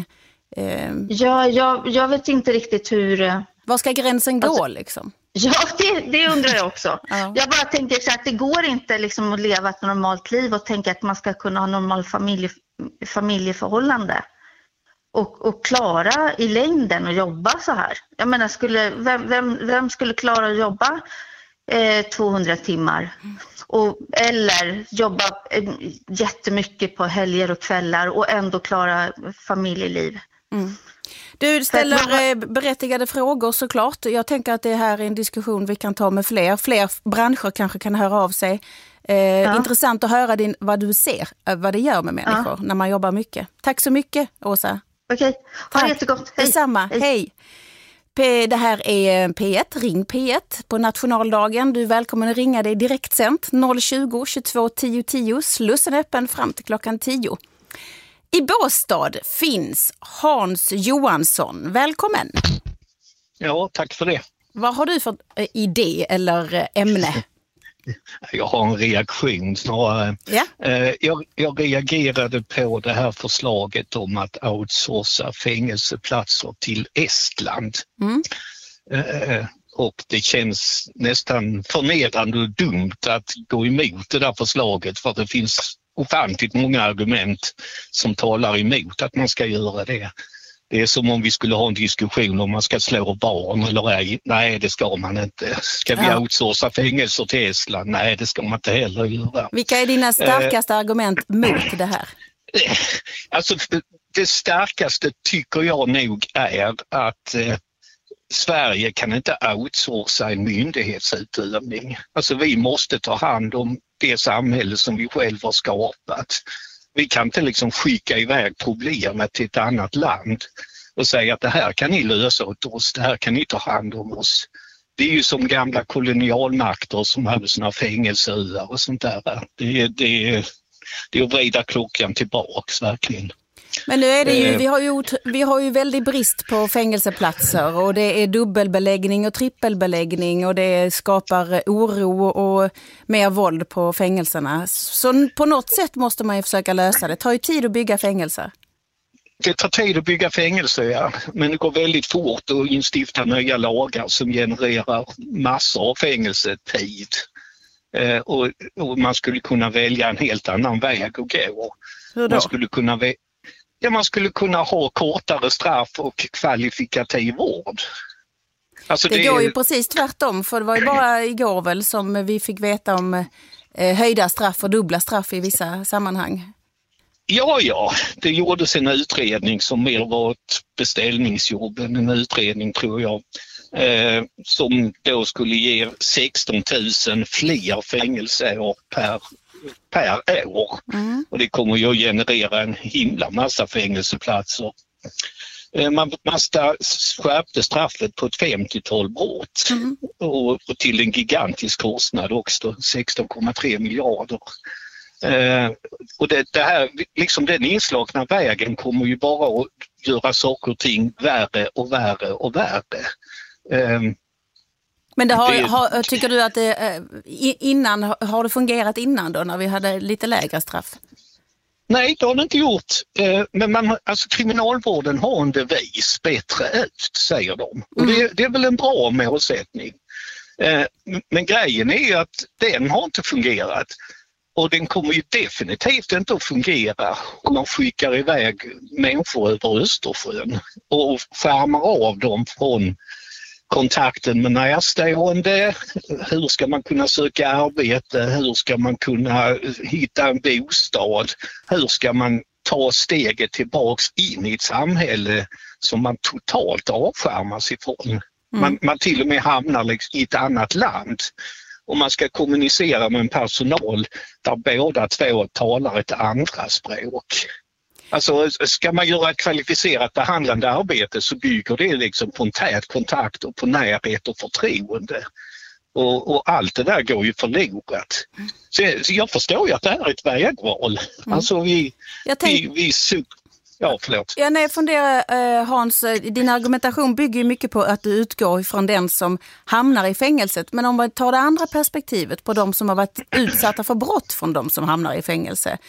Jag vet inte riktigt hur... Var ska gränsen gå liksom? Ja, det undrar jag också. Ja. Jag bara tänker så att det går inte liksom att leva ett normalt liv och tänka att man ska kunna ha normal familjeförhållande och klara i längden och jobba så här. Jag menar, vem skulle klara att jobba 200 timmar eller jobba jättemycket på helger och kvällar och ändå klara familjeliv? Du ställer berättigade frågor såklart. Jag tänker att det här är en diskussion vi kan ta med fler branscher kanske kan höra av sig. Intressant att höra vad du ser, vad det gör med människor när man jobbar mycket. Tack så mycket, Åsa. Okej, ha det jättegott. Hej. Detsamma, hej. Det här är P1, ring P1 på nationaldagen. Du är välkommen att ringa dig direktsänt 020 22 10 10. Slussen är öppen fram till klockan 10. I Båstad finns Hans Johansson. Välkommen. Ja, tack för det. Vad har du för idé eller ämne? Jag har en reaktion snarare. Ja. Jag reagerade på det här förslaget om att outsourca fängelseplatser till Estland. Och det känns nästan förnedrande och dumt att gå emot det där förslaget för att det finns ofantligt många argument som talar emot att man ska göra det. Det är som om vi skulle ha en diskussion om man ska slå barn eller ej. Nej, det ska man inte. Ska vi outsourca fängelser till Estland? Nej, det ska man inte heller göra. Vilka är dina starkaste argument mot det här? Alltså, det starkaste tycker jag nog är att Sverige kan inte outsourca en myndighetsutövning. Alltså vi måste ta hand om det samhälle som vi själva har skapat. Vi kan inte liksom skicka iväg problemet till ett annat land och säga att det här kan ni lösa åt oss, det här kan ni ta hand om oss. Det är ju som gamla kolonialmakter som hade såna fängelseöar och sånt där. Det är att vrida klockan tillbaks verkligen. Men nu är det ju, vi har ju väldigt brist på fängelseplatser och det är dubbelbeläggning och trippelbeläggning och det skapar oro och mer våld på fängelserna. Så på något sätt måste man ju försöka lösa det. Det tar ju tid att bygga fängelser. Det tar tid att bygga fängelser, ja. Men det går väldigt fort att instifta nya lagar som genererar massor av fängelsetid. Och man skulle kunna välja en helt annan väg att gå. Hur då? Man skulle kunna ha kortare straff och kvalifikativ vård. Alltså det går ju precis tvärtom, för det var ju bara igår väl som vi fick veta om höjda straff och dubbla straff i vissa sammanhang. Ja, det gjordes en utredning som mer var ett beställningsjobb, en utredning tror jag, som då skulle ge 16 000 fler fängelseår per år. Och det kommer ju att generera en himla massa fängelseplatser. Man skärpte straffet på ett 50-tal brott och till en gigantisk kostnad också, 16,3 miljarder. Och det här, liksom den inslagna vägen kommer ju bara att göra saker och ting värre och värre och värre. Men tycker du att det har det fungerat innan då, när vi hade lite lägre straff? Nej, det har det inte gjort. Men kriminalvården har en devis, bättre ut, säger de. Och det är väl en bra målsättning. Men grejen är ju att den har inte fungerat. Och den kommer ju definitivt inte att fungera om man skickar iväg människor över Östersjön och skärmar av dem från kontakten med närstående. Hur ska man kunna söka arbete? Hur ska man kunna hitta en bostad? Hur ska man ta steget tillbaks in i ett samhälle som man totalt avskärmas ifrån? Man till och med hamnar i ett annat land. Och man ska kommunicera med en personal där båda två talar ett andra språk. Alltså, ska man göra ett kvalificerat behandlande arbete så bygger det liksom på en tät kontakt och på närhet och förtroende. Och allt det där går ju förlorat. Så jag förstår ju att det här är ett vägval. Alltså jag funderar, Hans, din argumentation bygger ju mycket på att du utgår ifrån den som hamnar i fängelset. Men om man tar det andra perspektivet på de som har varit utsatta för brott från de som hamnar i fängelse.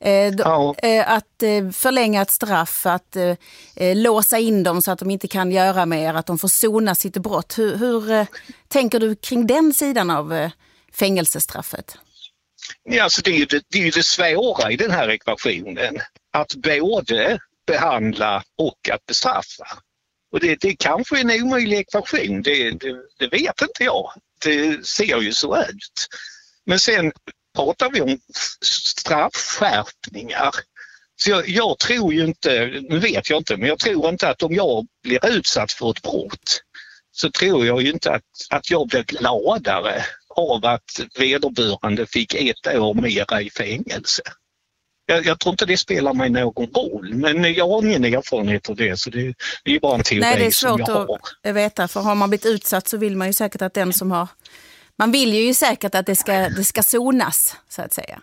Att förlänga ett straff, att låsa in dem så att de inte kan göra mer, att de får sona sitt brott. Hur tänker du kring den sidan av fängelsestraffet? Ja, alltså det är ju det svåra i den här ekvationen. Att både behandla och att bestraffa. Och det kanske är en omöjlig ekvation, det vet inte jag. Det ser ju så ut. Men sen pratar vi om straffskärpningar. Så jag tror ju inte, nu vet jag inte, men jag tror inte att om jag blir utsatt för ett brott så tror jag ju inte att jag blir gladare av att vederbörande fick 1 år mera i fängelse. Jag tror inte det spelar mig någon roll, men jag har ingen erfarenhet av det, så det är bara en teori. Nej, det är svårt att veta, för har man blivit utsatt så vill man ju säkert att den som har... Man vill ju säkert att det ska sonas, så att säga.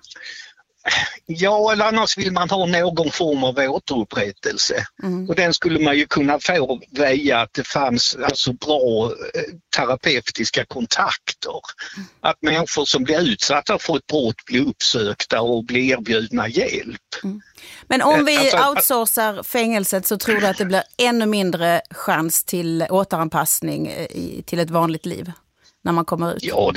Ja, eller annars vill man ha någon form av återupprättelse. Och den skulle man ju kunna få via att det fanns alltså bra terapeutiska kontakter. Att människor som blir utsatta för ett brott blir uppsökta och blir erbjudna hjälp. Men om vi outsourcar fängelset så tror du att det blir ännu mindre chans till återanpassning till ett vanligt liv när man kommer ut? Ja,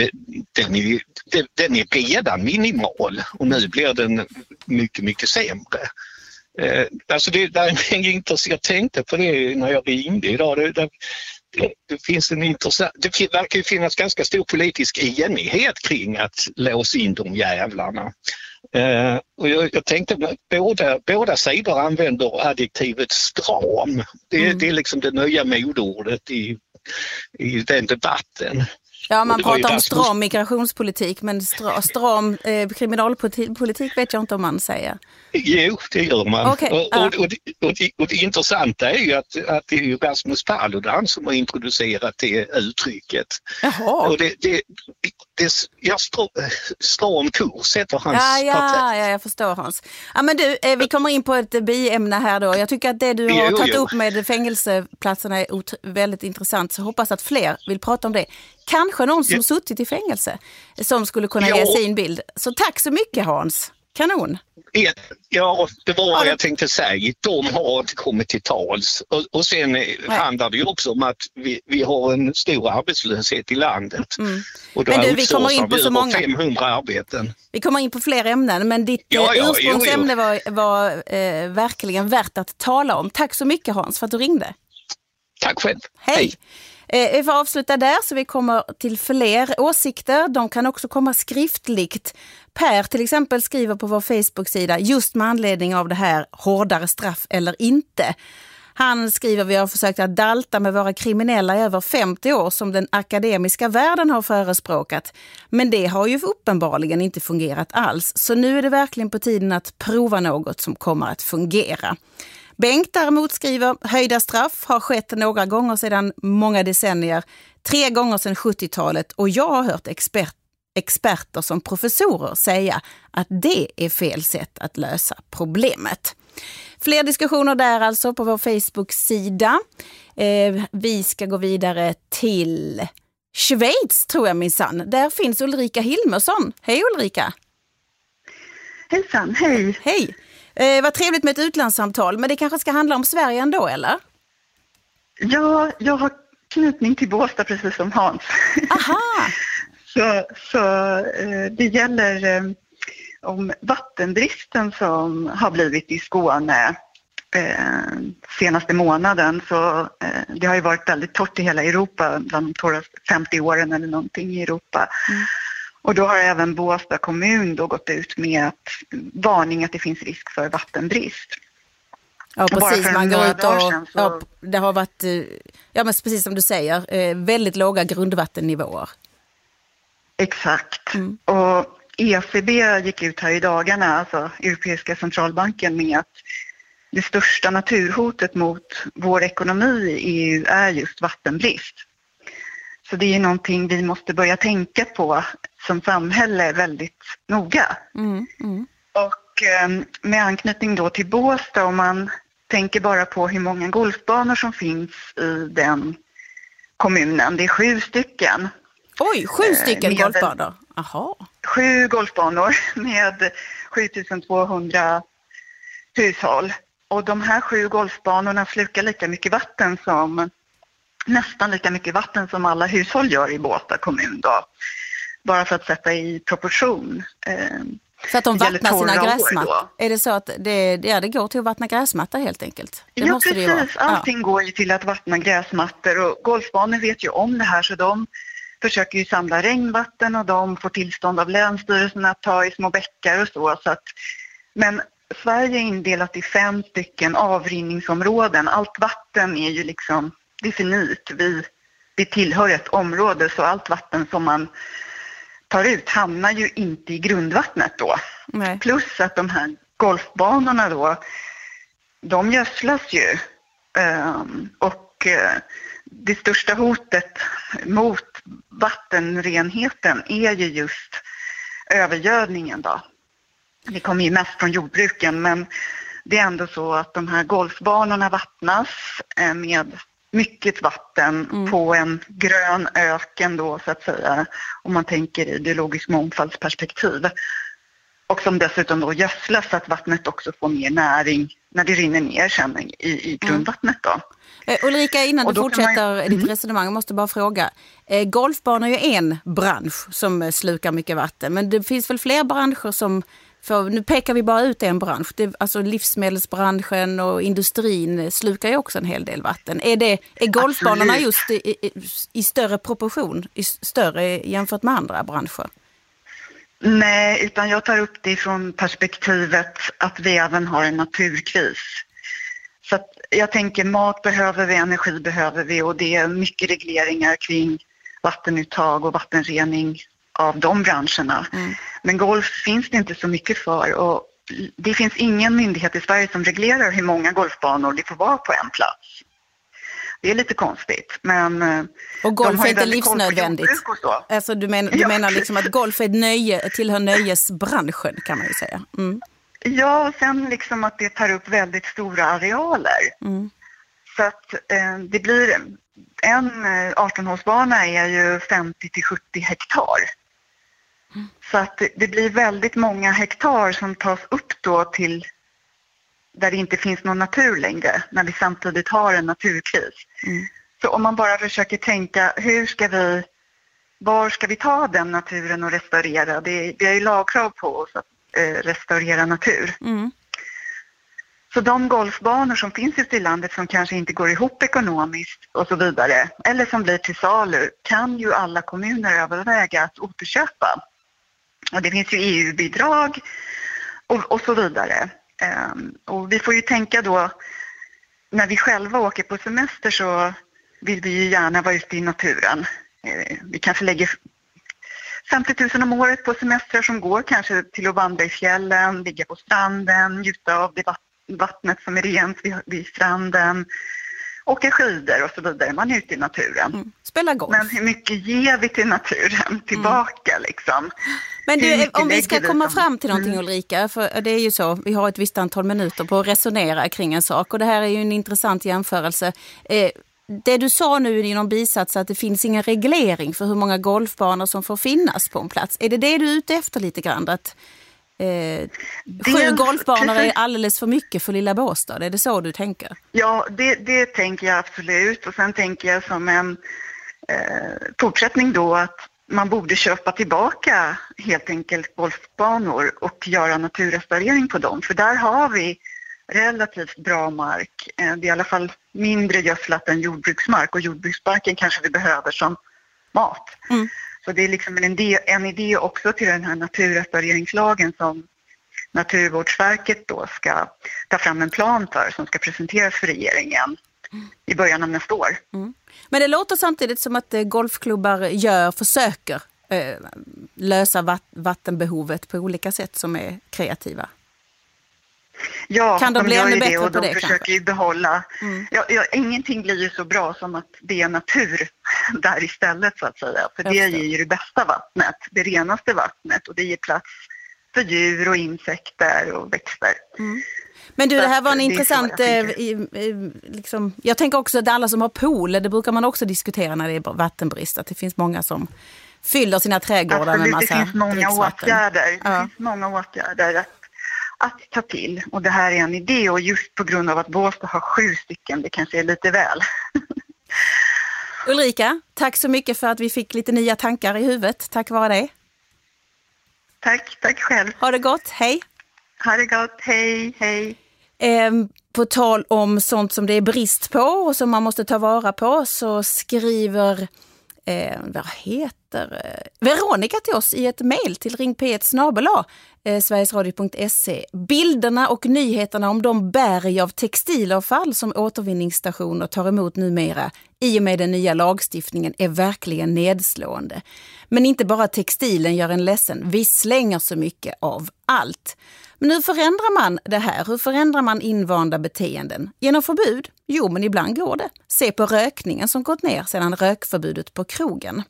den är redan minimal och nu blir den mycket, mycket sämre. Alltså jag tänkte på det när jag ringde idag. Det finns det verkar ju finnas ganska stor politisk enighet kring att låsa in de jävlarna. Och jag tänkte att båda sidor använder adjektivet stram. Det är liksom det nya modordet i den debatten. Ja, man pratar om stram migrationspolitik, men stram kriminalpolitik vet jag inte om man säger. Jo, det gör man. Okay. Och det intressanta är ju att det är Rasmus Paludan som har introducerat det uttrycket. Jaha. Och stram kurs heter hans parti. Ja, jag förstår, Hans. Ja, men du, vi kommer in på ett biämne här då. Jag tycker att det du har tagit upp med fängelseplatserna är väldigt intressant, så hoppas att fler vill prata om det. Kanske någon som suttit i fängelse som skulle kunna ge sin bild. Så tack så mycket, Hans. Kanon. Ja, det var vad jag tänkte säga. De har inte kommit till tals. Och sen handlar det ju också om att vi har en stor arbetslöshet i landet. Och då vi kommer in på så många 500 arbeten. Vi kommer in på fler ämnen, men ditt ursprungsämne var verkligen värt att tala om. Tack så mycket, Hans, för att du ringde. Tack själv. Hej. Vi får avsluta där, så vi kommer till fler åsikter. De kan också komma skriftligt. Per till exempel skriver på vår Facebook-sida just med anledning av det här hårdare straff eller inte. Han skriver: vi har försökt att dalta med våra kriminella i över 50 år som den akademiska världen har förespråkat. Men det har ju uppenbarligen inte fungerat alls. Så nu är det verkligen på tiden att prova något som kommer att fungera. Bengt däremot skriver: höjda straff har skett några gånger sedan många decennier, 3 gånger sedan 70-talet, och jag har hört experter som professorer säga att det är fel sätt att lösa problemet. Fler diskussioner där alltså på vår Facebook-sida. Vi ska gå vidare till Schweiz, tror jag minsann. Där finns Ulrika Hilmersson. Hej Ulrika! Hejsan, hej! Hej! Vad trevligt med ett utlandssamtal, men det kanske ska handla om Sverige ändå, eller? Ja, jag har knutning till Båstad precis som Hans. Aha! så det gäller om vattenbristen som har blivit i Skåne senaste månaden. Så det har ju varit väldigt torrt i hela Europa, bland de torraste 50 åren eller någonting i Europa. Mm. Och då har även Båstad kommun då gått ut med varning att det finns risk för vattenbrist. Ja, precis. Man går ut och ja, det har varit, ja men precis som du säger, väldigt låga grundvattennivåer. Exakt. Mm. Och ECB gick ut här i dagarna, alltså Europeiska centralbanken, med att det största naturhotet mot vår ekonomi i EU är just vattenbrist. Så det är någonting vi måste börja tänka på som samhälle väldigt noga. Mm, mm. Och med anknytning då till Båstad, om man tänker bara på hur många golfbanor som finns i den kommunen. Det är 7 stycken. Oj, 7 stycken golfbanor? Aha. 7 golfbanor med 7200 hushåll. Och de här 7 golfbanorna slukar nästan lika mycket vatten som alla hushåll gör i Båstad kommun då. Bara för att sätta i proportion. För att de vattnar sina gräsmattor. Är det så att det går till att vattna gräsmattor helt enkelt? Det ja, måste precis. Det vara. Allting går ju till att vattna gräsmattor. Och golfbanor vet ju om det här, så de försöker ju samla regnvatten och de får tillstånd av Länsstyrelsen att ta i små bäckar och så att, men Sverige är indelat i 5 stycken avrinningsområden. Allt vatten är ju liksom definit. Vi tillhör ett område, så allt vatten som man tar ut hamnar ju inte i grundvattnet då. Nej. Plus att de här golfbanorna då, de gödslas ju. Och det största hotet mot vattenrenheten är ju just övergödningen då. Det kommer ju mest från jordbruken, men det är ändå så att de här golfbanorna vattnas med mycket vatten på en grön öken då, så att säga, om man tänker i biologisk mångfaldsperspektiv. Och som dessutom då gödslas så att vattnet också får mer näring när det rinner ner sen i grundvattnet då. Ulrika, innan du fortsätter ditt resonemang, jag måste bara fråga. Golfbanor är ju en bransch som slukar mycket vatten, men det finns väl fler branscher som, för nu pekar vi bara ut en bransch, alltså livsmedelsbranschen och industrin slukar ju också en hel del vatten. Är golfbanorna absolut just i större proportion, större jämfört med andra branscher? Nej, utan jag tar upp det från perspektivet att vi även har en naturkris. Så att jag tänker, mat behöver vi, energi behöver vi, och det är mycket regleringar kring vattenuttag och vattenrening av de branscherna. Mm. Men golf finns det inte så mycket för, och det finns ingen myndighet i Sverige som reglerar hur många golfbanor det får vara på en plats. Det är lite konstigt, men och golf är inte livsnödvändigt. Alltså du menar liksom att golf är tillhör nöjesbranschen, kan man ju säga. Mm. Ja, och sen liksom att det tar upp väldigt stora arealer. Mm. Så att det blir en 18-hålsbana är ju 50-70 hektar. Mm. Så att det blir väldigt många hektar som tas upp då till där det inte finns någon natur längre, när vi samtidigt har en naturkris. Mm. Så om man bara försöker tänka, var ska vi ta den naturen och restaurera? Vi har ju lagkrav på oss att restaurera natur. Mm. Så de golfbanor som finns ute i landet som kanske inte går ihop ekonomiskt och så vidare, eller som blir till salu, kan ju alla kommuner överväga att återköpa. Och det finns ju EU-bidrag och så vidare. Och vi får ju tänka då, när vi själva åker på semester så vill vi ju gärna vara ute i naturen. Vi kanske lägger 50 000 om året på semestrar som går kanske till att vandra i fjällen, ligga på stranden, njuta av det vattnet som är rent vid stranden åker skidor och så vidare. Man är ute i naturen. Spela golf. Men hur mycket ger vi till naturen tillbaka liksom? Men du, om vi ska komma fram till någonting Ulrika, för det är ju så, vi har ett visst antal minuter på att resonera kring en sak och det här är ju en intressant jämförelse. Det du sa nu i någon bisats att det finns ingen reglering för hur många golfbanor som får finnas på en plats. Är det du är ute efter lite grann? Att 7 golfbanor är alldeles för mycket för lilla Båstad. Är det så du tänker? Ja, det tänker jag absolut. Och sen tänker jag som en fortsättning då att man borde köpa tillbaka helt enkelt golfbanor och göra naturrestaurering på dem. För där har vi relativt bra mark. Det är i alla fall mindre gödslat än jordbruksmark och jordbruksmarken kanske vi behöver som mat. Så det är liksom en idé också till den här naturrestaureringslagen som Naturvårdsverket då ska ta fram en plan för som ska presenteras för regeringen i början av nästa år. Men det låter samtidigt som att golfklubbar försöker lösa vattenbehovet på olika sätt som är kreativa. Ja, kan de bli ännu bättre och på de det försöker ju behålla. Ingenting blir ju så bra som att det är natur där istället så att säga. För det ger ju det bästa vattnet, det renaste vattnet och det ger plats för djur och insekter och växter. Men du, det här var en intressant, liksom, jag tänker också att alla som har pool, det brukar man också diskutera när det är vattenbrist, att det finns många som fyller sina trädgårdar med massa det finns många dricksvatten. åtgärder. Det finns många åtgärder att ta till. Och det här är en idé och just på grund av att Båstad har 7 stycken, det kanske är lite väl. Ulrika, tack så mycket för att vi fick lite nya tankar i huvudet. Tack vare dig. Tack själv. Ha det gott, hej. Ha det gott, hej. På tal om sånt som det är brist på och som man måste ta vara på så skriver Veronica till oss i ett mejl till ringp1 sverigesradio.se. Bilderna och nyheterna om de berg av textilavfall som återvinningsstationer tar emot numera i och med den nya lagstiftningen är verkligen nedslående. Men inte bara textilen gör en ledsen. Vi slänger så mycket av allt. Men hur förändrar man det här? Hur förändrar man invanda beteenden? Genom förbud? Jo, men ibland går det. Se på rökningen som gått ner sedan rökförbudet på krogen.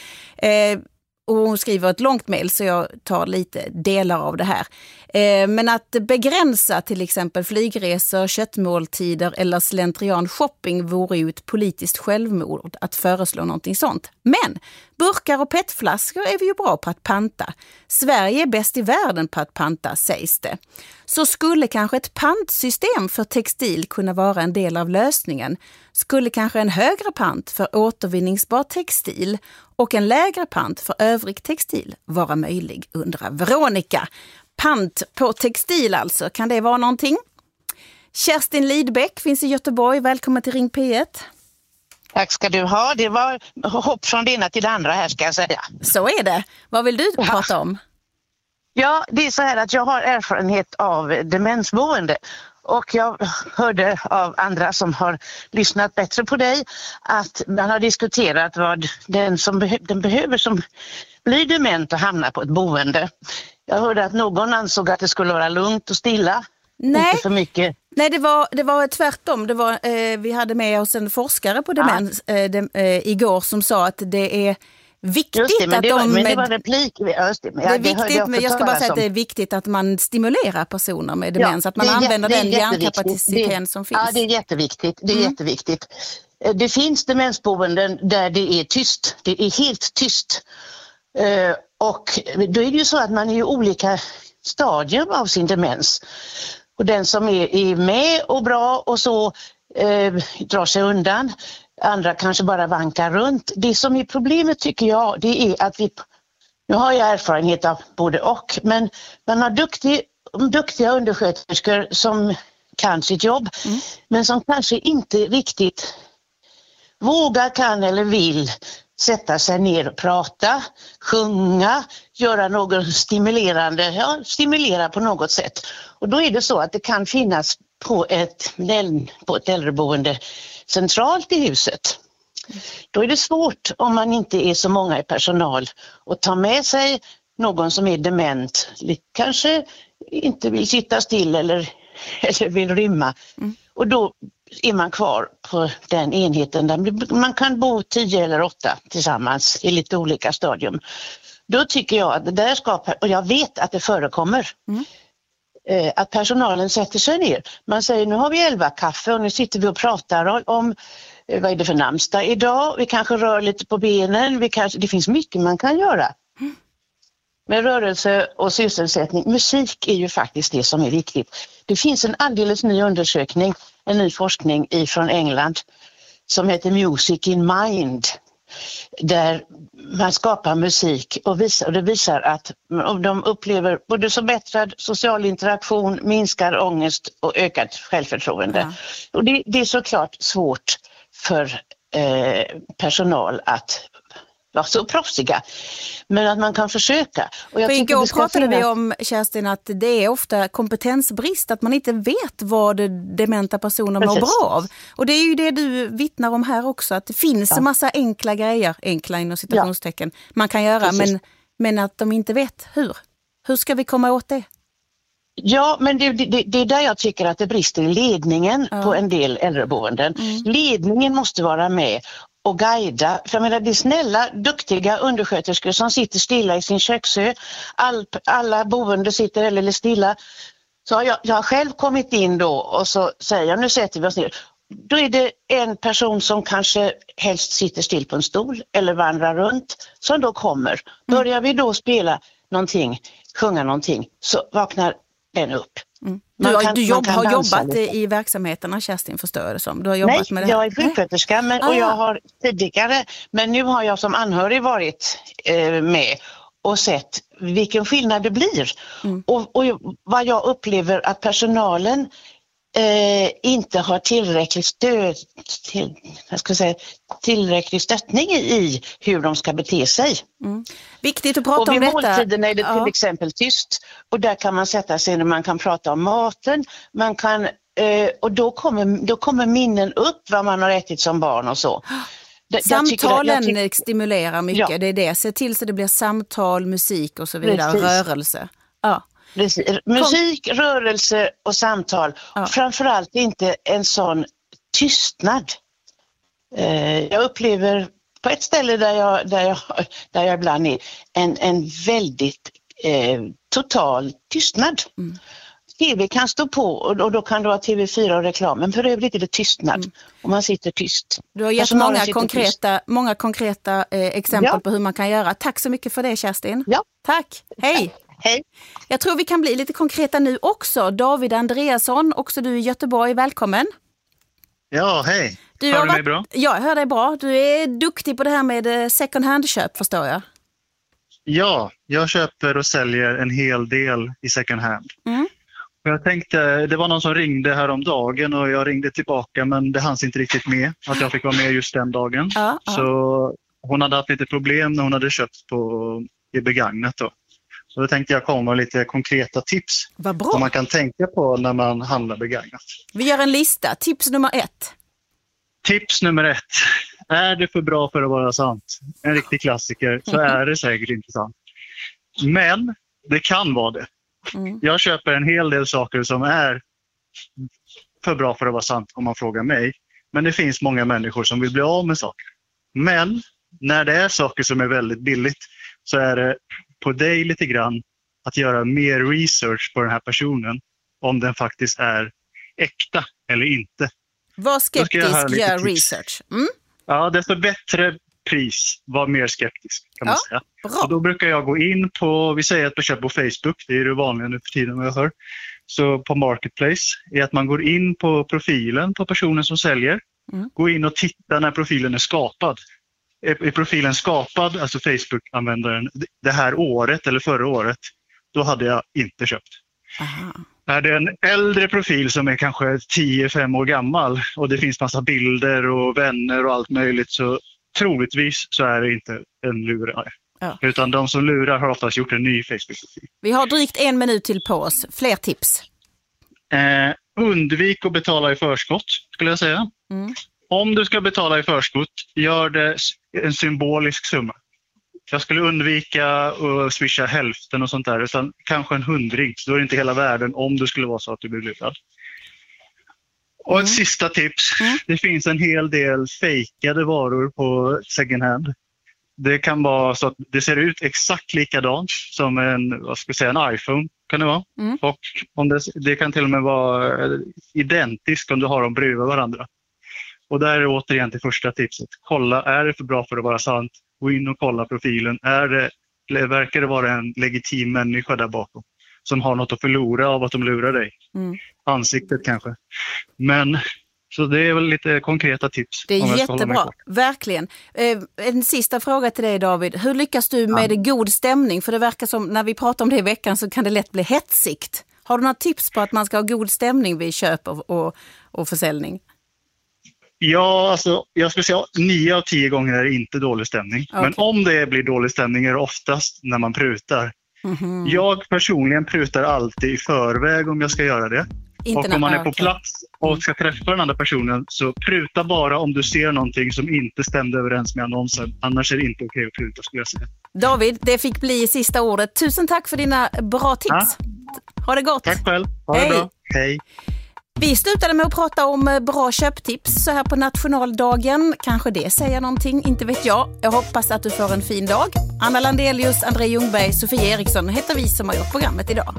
Och hon skriver ett långt mejl så jag tar lite delar av det här. Men att begränsa till exempel flygresor, köttmåltider eller slentrian shopping vore ju ett politiskt självmord att föreslå någonting sånt. Men burkar och petflaskor är vi ju bra på att panta. Sverige är bäst i världen på att panta, sägs det. Så skulle kanske ett pantsystem för textil kunna vara en del av lösningen. Skulle kanske en högre pant för återvinningsbar textil och en lägre pant för övrig textil vara möjlig, undrar Veronica. Pant på textil alltså, kan det vara någonting? Kerstin Lidbeck finns i Göteborg, välkommen till Ring P1. Tack ska du ha, det var hopp från det ena till det andra här ska jag säga. Så är det, vad vill du prata om? Ja, det är så här att jag har erfarenhet av demensboende. Och jag hörde av andra som har lyssnat bättre på dig att man har diskuterat vad den behöver som blir dement och hamnar på ett boende. Jag hörde att någon ansåg att det skulle vara lugnt och stilla. Nej, inte för mycket. Nej, det var tvärtom. Vi hade med oss en forskare på demens igår som sa att det är viktigt att det var replik. Jag ska bara säga att det är viktigt att man stimulerar personer med demens, att man använder den hjärnkapaciteten som finns. Ja, det är jätteviktigt. Jätteviktigt. Det finns demensboenden där det är tyst. Det är helt tyst. Och då är det ju så att man är i olika stadier av sin demens. Och den som är med och bra och så drar sig undan. Andra kanske bara vankar runt. Det som är problemet tycker jag, det är att nu har jag erfarenhet av både och, men man har duktiga undersköterskor som kan sitt jobb, men som kanske inte riktigt vågar, kan eller vill sätta sig ner och prata, sjunga, göra något stimulera på något sätt. Och då är det så att det kan finnas på ett äldreboende centralt i huset. Då är det svårt om man inte är så många i personal att ta med sig någon som är dement, kanske inte vill sitta still eller vill rymma. Och då är man kvar på den enheten där man kan bo 10 eller 8 tillsammans i lite olika stadium. Då tycker jag att det där skapar, och jag vet att det förekommer, att personalen sätter sig ner. Man säger nu har vi 11 kaffe och nu sitter vi och pratar om vad är det för namnsdag idag. Vi kanske rör lite på benen. Det finns mycket man kan göra. Med rörelse och sysselsättning. Musik är ju faktiskt det som är viktigt. Det finns en alldeles ny undersökning, en ny forskning från England som heter Music in Mind. Där man skapar musik och det visar att de upplever både förbättrad social interaktion, minskar ångest och ökat självförtroende. Ja. Och det är såklart svårt för personal att vara så proffsiga, men att man kan försöka. Och jag tycker igår pratade vi om, Kerstin, att det är ofta kompetensbrist, att man inte vet vad dementa personer mår bra av. Och det är ju det du vittnar om här också, att det finns en massa enkla grejer, enkla inom citationstecken, man kan göra, men att de inte vet hur. Hur ska vi komma åt det? Ja, men det är där jag tycker att det brister i ledningen på en del äldreboenden. Ledningen måste vara med och guida. För jag menar, det är snälla, duktiga undersköterskor som sitter stilla i sin köksö. Alla boende sitter eller stilla. Så jag har själv kommit in då och så säger jag, nu sätter vi oss ner. Då är det en person som kanske helst sitter still på en stol eller vandrar runt som då kommer. Börjar vi då spela någonting, sjunga någonting, så vaknar den upp. Du har jobbat i verksamheterna, Kerstin, förstår jag det som. Du har jobbat med det här. Jag är sjuksköterska och jag har tidigare, men nu har jag som anhörig varit med och sett vilken skillnad det blir. Och vad jag upplever att personalen inte har tillräckligt stöd, tillräcklig stöttning i hur de ska bete sig. Viktigt att prata om detta. Och vid måltiden är det till exempel tyst, och där kan man sätta sig när man kan prata om maten, man kan, och då kommer minnen upp vad man har ätit som barn och så. Samtalen stimulerar mycket, det är det. Se till så det blir samtal, musik och så vidare, rörelse. Ja. Musik, rörelse och samtal. Framförallt inte en sån tystnad. Jag upplever på ett ställe där jag ibland är en väldigt total tystnad. TV kan stå på och då kan du ha TV4 och reklam, men för övrigt är det tystnad och man sitter tyst. Du har gett många konkreta exempel på hur man kan göra. Tack så mycket för det, Kerstin. Ja. Tack, hej. Hej. Jag tror vi kan bli lite konkreta nu också. David Andreasson, också du i Göteborg, välkommen. Ja, hej. Hör du mig bra? Ja, jag hör dig bra. Du är duktig på det här med second hand-köp, förstår jag. Ja, jag köper och säljer en hel del i second hand. Och jag tänkte, det var någon som ringde häromdagen och jag ringde tillbaka, men det hanns inte riktigt med att jag fick vara med just den dagen. Så hon hade haft lite problem när hon hade köpt i begagnat då. Så då tänkte jag komma med lite konkreta tips. Vad bra. Som man kan tänka på när man handlar begagnat. Vi gör en lista. Tips nummer 1. Tips nummer 1. Är det för bra för att vara sant? En riktig klassiker, så är det säkert inte sant. Men det kan vara det. Jag köper en hel del saker som är för bra för att vara sant om man frågar mig. Men det finns många människor som vill bli av med saker. Men när det är saker som är väldigt billigt så är det på dig lite grann att göra mer research på den här personen om den faktiskt är äkta eller inte. Var skeptisk, gör research. Ja, desto bättre pris, var mer skeptisk kan man säga. Och då brukar jag gå in på, vi säger att man köper på Facebook, det är det vanliga nu för tiden vad jag hör. Så på Marketplace är att man går in på profilen på personen som säljer. Gå in och titta när profilen är skapad. Är profilen skapad, alltså Facebook-användaren, det här året eller förra året, då hade jag inte köpt. Aha. Är det en äldre profil som är kanske 10-5 år gammal och det finns massa bilder och vänner och allt möjligt, så troligtvis så är det inte en lurare. Utan de som lurar har oftast gjort en ny Facebook-profil. Vi har drygt 1 minut till på oss. Fler tips? Undvik att betala i förskott, skulle jag säga. Om du ska betala i förskott, gör det en symbolisk summa. Jag skulle undvika att swisha hälften och sånt där, utan kanske en 100. Då är det inte hela världen om det skulle vara så att du blir lurad. Och ett sista tips. Det finns en hel del fejkade varor på second hand. Det kan vara så att det ser ut exakt likadant som en iPhone kan det vara. Och om det kan till och med vara identiskt om du har dem bredvid varandra. Och där är återigen till första tipset. Kolla, är det för bra för att vara sant? Gå in och kolla profilen. Verkar det vara en legitim människa där bakom som har något att förlora av att de lurar dig? Ansiktet kanske. Men så det är väl lite konkreta tips. Det är jättebra, verkligen. En sista fråga till dig, David. Hur lyckas du med god stämning? För det verkar som, när vi pratar om det i veckan så kan det lätt bli hetsigt. Har du några tips på att man ska ha god stämning vid köp och försäljning? Ja, alltså jag skulle säga 9 av 10 gånger är det inte dålig stämning. Okay. Men om det blir dålig stämning är det oftast när man prutar. Jag personligen prutar alltid i förväg om jag ska göra det. Och om man är på plats och ska träffa den andra personen så pruta bara om du ser någonting som inte stämde överens med annonsen. Annars är det inte okej att pruta, skulle jag säga. David, det fick bli sista ordet. Tusen tack för dina bra tips. Ha det gott. Tack själv. Ha det bra. Hej. Vi slutade med att prata om bra köptips så här på nationaldagen. Kanske det säger någonting, inte vet jag. Jag hoppas att du får en fin dag. Anna Landelius, André Ljungberg, Sofie Eriksson heter vi som har gjort programmet idag.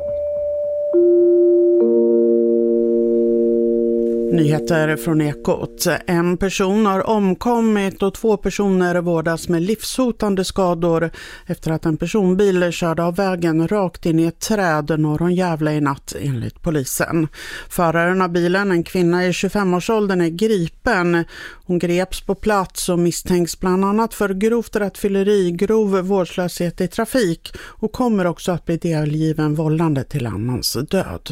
Nyheter från Ekot. En person har omkommit och 2 personer vårdas med livshotande skador efter att en personbil körde av vägen rakt in i ett träd norr om Gävle i natt, enligt polisen. Föraren av bilen, en kvinna i 25-årsåldern, är gripen. Hon greps på plats och misstänks bland annat för grovt rattfylleri, grov vårdslöshet i trafik och kommer också att bli delgiven vållande till annans död.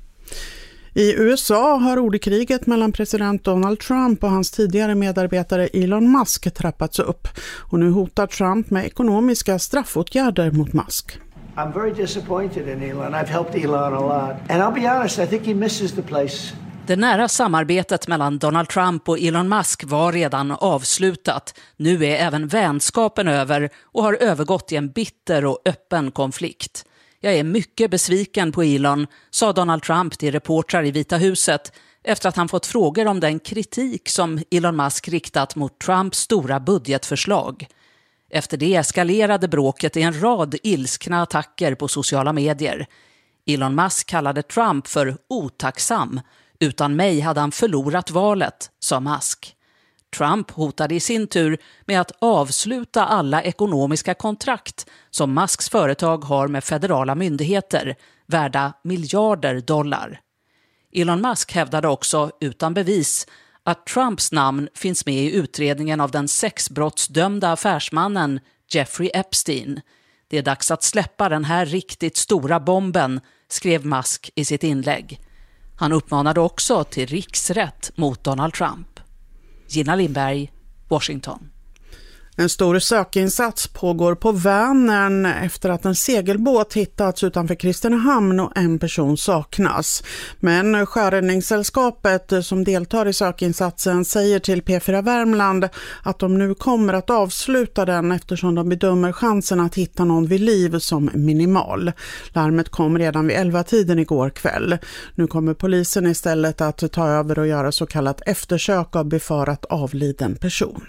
I USA har ordkriget mellan president Donald Trump och hans tidigare medarbetare Elon Musk trappats upp. Och nu hotar Trump med ekonomiska straffåtgärder mot Musk. I'm very disappointed in Elon. I've helped Elon a lot. And I'll be honest, I think he misses the place. Det nära samarbetet mellan Donald Trump och Elon Musk var redan avslutat. Nu är även vänskapen över och har övergått i en bitter och öppen konflikt. Jag är mycket besviken på Elon, sa Donald Trump till reportrar i Vita huset efter att han fått frågor om den kritik som Elon Musk riktat mot Trumps stora budgetförslag. Efter det eskalerade bråket i en rad ilskna attacker på sociala medier. Elon Musk kallade Trump för otacksam. Utan mig hade han förlorat valet, sa Musk. Trump hotade i sin tur med att avsluta alla ekonomiska kontrakt som Musks företag har med federala myndigheter, värda miljarder dollar. Elon Musk hävdade också utan bevis att Trumps namn finns med i utredningen av den sexbrottsdömda affärsmannen Jeffrey Epstein. Det är dags att släppa den här riktigt stora bomben, skrev Musk i sitt inlägg. Han uppmanade också till riksrätt mot Donald Trump. Gina Lindberg, Washington. En stor sökinsats pågår på Vänern efter att en segelbåt hittats utanför Kristinehamn och en person saknas. Men Sjöräddningssällskapet som deltar i sökinsatsen säger till P4 Värmland att de nu kommer att avsluta den eftersom de bedömer chansen att hitta någon vid liv som minimal. Larmet kom redan vid 11-tiden igår kväll. Nu kommer polisen istället att ta över och göra så kallat eftersök av befarat avliden person.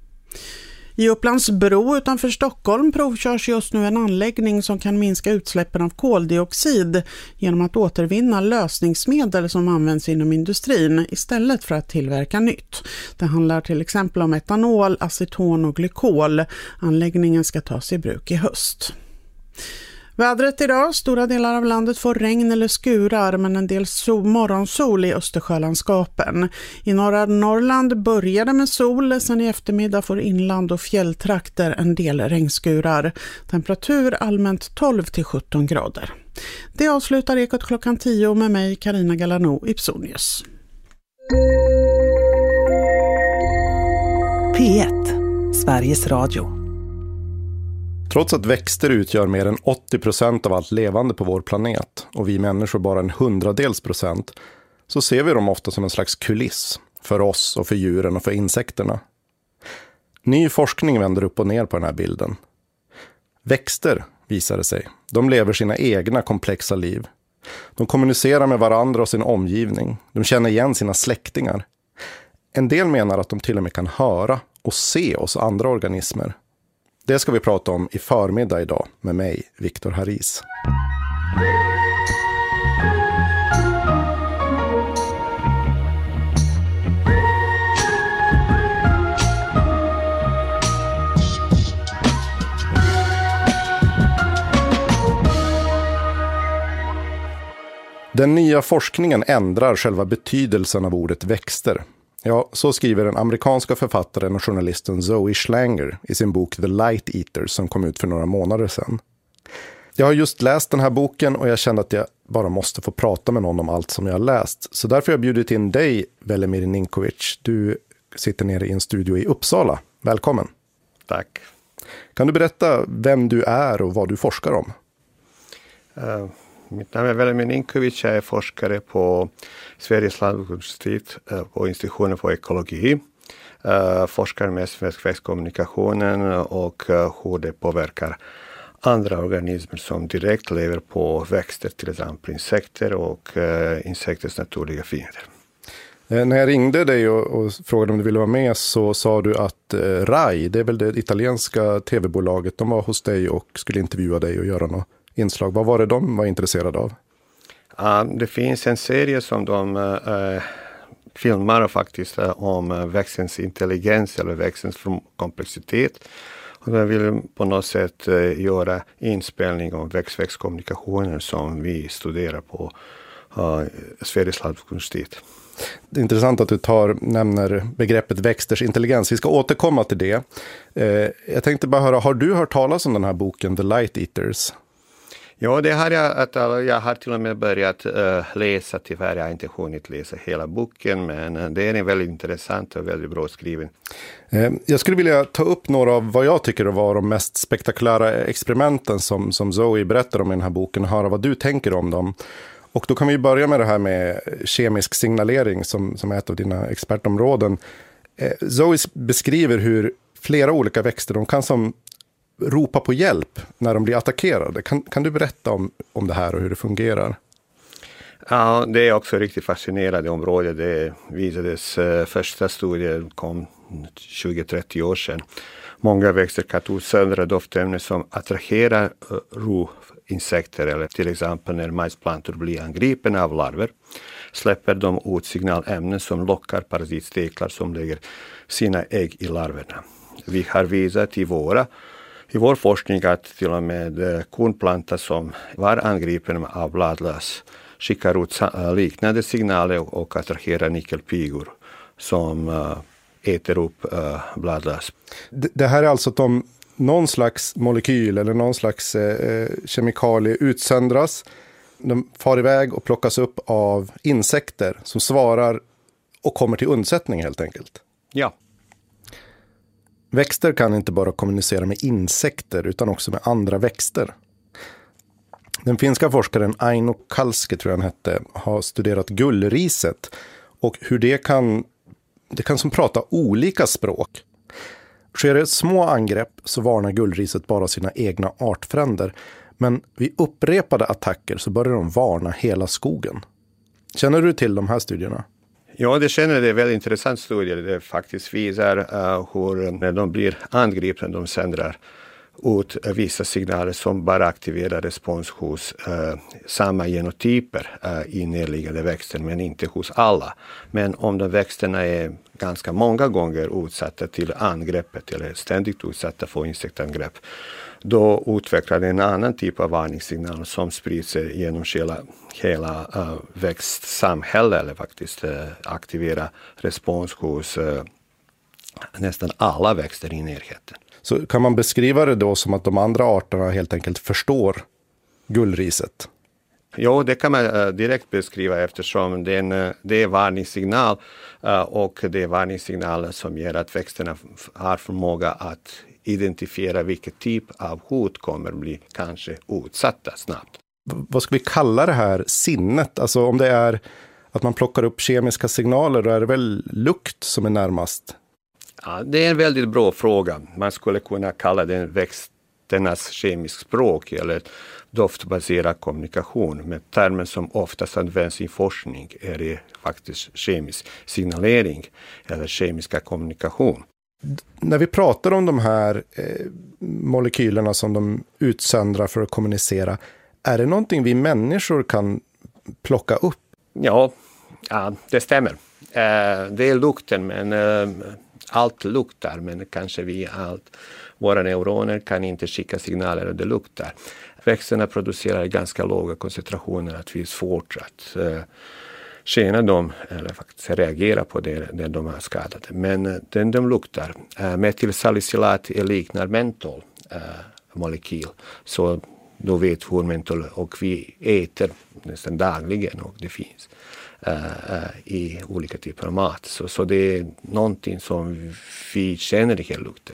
I Upplandsbro utanför Stockholm provkörs just nu en anläggning som kan minska utsläppen av koldioxid genom att återvinna lösningsmedel som används inom industrin istället för att tillverka nytt. Det handlar till exempel om etanol, aceton och glykol. Anläggningen ska tas i bruk i höst. Vädret idag, stora delar av landet får regn eller skurar men en del morgonsol i Östersjölandskapen. I norra Norrland börjar det med sol, sen i eftermiddag får inland och fjälltrakter en del regnskurar. Temperatur allmänt 12-17 grader. Det avslutar Ekot klockan 10 med mig, Carina Galano Ipsonius. P1, Sveriges Radio. Trots att växter utgör mer än 80% av allt levande på vår planet och vi människor bara en 100% så ser vi dem ofta som en slags kuliss för oss och för djuren och för insekterna. Ny forskning vänder upp och ner på den här bilden. Växter, visar det sig, de lever sina egna komplexa liv. De kommunicerar med varandra och sin omgivning. De känner igen sina släktingar. En del menar att de till och med kan höra och se oss andra organismer. Det ska vi prata om i förmiddag idag med mig, Viktor Haris. Den nya forskningen ändrar själva betydelsen av ordet växter. Ja, så skriver den amerikanska författaren och journalisten Zoe Schlanger i sin bok The Light Eaters som kom ut för några månader sedan. Jag har just läst den här boken och jag kände att jag bara måste få prata med någon om allt som jag har läst. Så därför har jag bjudit in dig, Velimir Ninkovic. Du sitter nere i en studio i Uppsala. Välkommen. Tack. Kan du berätta vem du är och vad du forskar om? Mitt namn är Velimir Ninkovic, jag är forskare på Sveriges lantbruksuniversitet på institutionen för ekologi. Forskar mest med växtkommunikationen och hur det påverkar andra organismer som direkt lever på växter, till exempel insekter och insekters naturliga fiender. När jag ringde dig och frågade om du ville vara med så sa du att RAI, det är väl det italienska tv-bolaget, de var hos dig och skulle intervjua dig och göra något inslag. Vad var det de var intresserade av? Det finns en serie som de filmar faktiskt om växtens intelligens eller växtens komplexitet. Och de vill på något sätt göra inspelning om växt-växtkommunikationer som vi studerar på Sveriges lantbruksuniversitet. Det är intressant att du nämner begreppet växters intelligens. Vi ska återkomma till det. Jag tänkte bara höra, har du hört talas om den här boken The Light Eaters? Ja, det har jag har till och med börjat läsa. Tyvärr har jag inte hunnit läsa hela boken, men det är en väldigt intressant och väldigt bra skriven. Jag skulle vilja ta upp några av vad jag tycker var de mest spektakulära experimenten som Zoe berättar om i den här boken och höra vad du tänker om dem. Och då kan vi börja med det här med kemisk signalering som är ett av dina expertområden. Zoe beskriver hur flera olika växter, de kan som ropa på hjälp när de blir attackerade. Kan du berätta om det här och hur det fungerar? Ja, det är också riktigt fascinerande område. Det visades första studien kom 20-30 år sedan. Många växter kan utsöndra doftämnen som attraherar rovinsekter, eller till exempel när majsplantor blir angripna av larver släpper de ut signalämnen som lockar parasitsteklar som lägger sina ägg i larverna. Vi har visat i vår forskning att till och med kornplanta som var angripen av bladlöss skickar ut liknande signaler och attraherar nyckelpigor som äter upp bladlöss. Det här är alltså att någon slags molekyl eller någon slags kemikalie utsöndras. De far iväg och plockas upp av insekter som svarar och kommer till undsättning helt enkelt. Ja. Växter kan inte bara kommunicera med insekter utan också med andra växter. Den finska forskaren Aino Kalske, tror jag han hette, har studerat gullriset och hur det kan som prata olika språk. Sker det små angrepp så varnar gullriset bara sina egna artfränder, men vid upprepade attacker så börjar de varna hela skogen. Känner du till de här studierna? Ja, det känner det är väldigt intressant studier. Det faktiskt visar hur när de blir angripna de sänder ut vissa signaler som bara aktiverar respons hos samma genotyper i närliggande växter, men inte hos alla. Men om de växterna är ganska många gånger utsatta till angreppet eller ständigt utsatta för insektangrepp, då utvecklar en annan typ av varningssignal som sprids genom hela växtsamhälle, eller faktiskt aktivera respons hos nästan alla växter i närheten. Så kan man beskriva det då som att de andra arterna helt enkelt förstår gullriset? Ja, det kan man direkt beskriva eftersom det är varningssignal och det är varningssignaler som gör att växterna har förmåga att identifiera vilken typ av hot kommer bli kanske utsatta snabbt. Vad ska vi kalla det här sinnet? Alltså om det är att man plockar upp kemiska signaler, då är det väl lukt som är närmast? Ja, det är en väldigt bra fråga. Man skulle kunna kalla det växternas kemisk språk eller doftbaserad kommunikation. Men termen som oftast används i forskning är det faktiskt kemisk signalering eller kemiska kommunikation. När vi pratar om de här molekylerna som de utsöndrar för att kommunicera, är det någonting vi människor kan plocka upp? Ja, det stämmer. Det är lukten, men allt luktar, men kanske våra neuroner kan inte skicka signaler och det luktar. Växterna producerar ganska låga koncentrationer, att det är svårt att känna dem eller faktiskt reagera på det när de är skadade. Men de luktar. Metylsalicylat liknar mentol molekyl, så då vet hur mentol, och vi äter nästan dagligen och det finns i olika typer av mat. Så det är någonting som vi känner i hela lukten.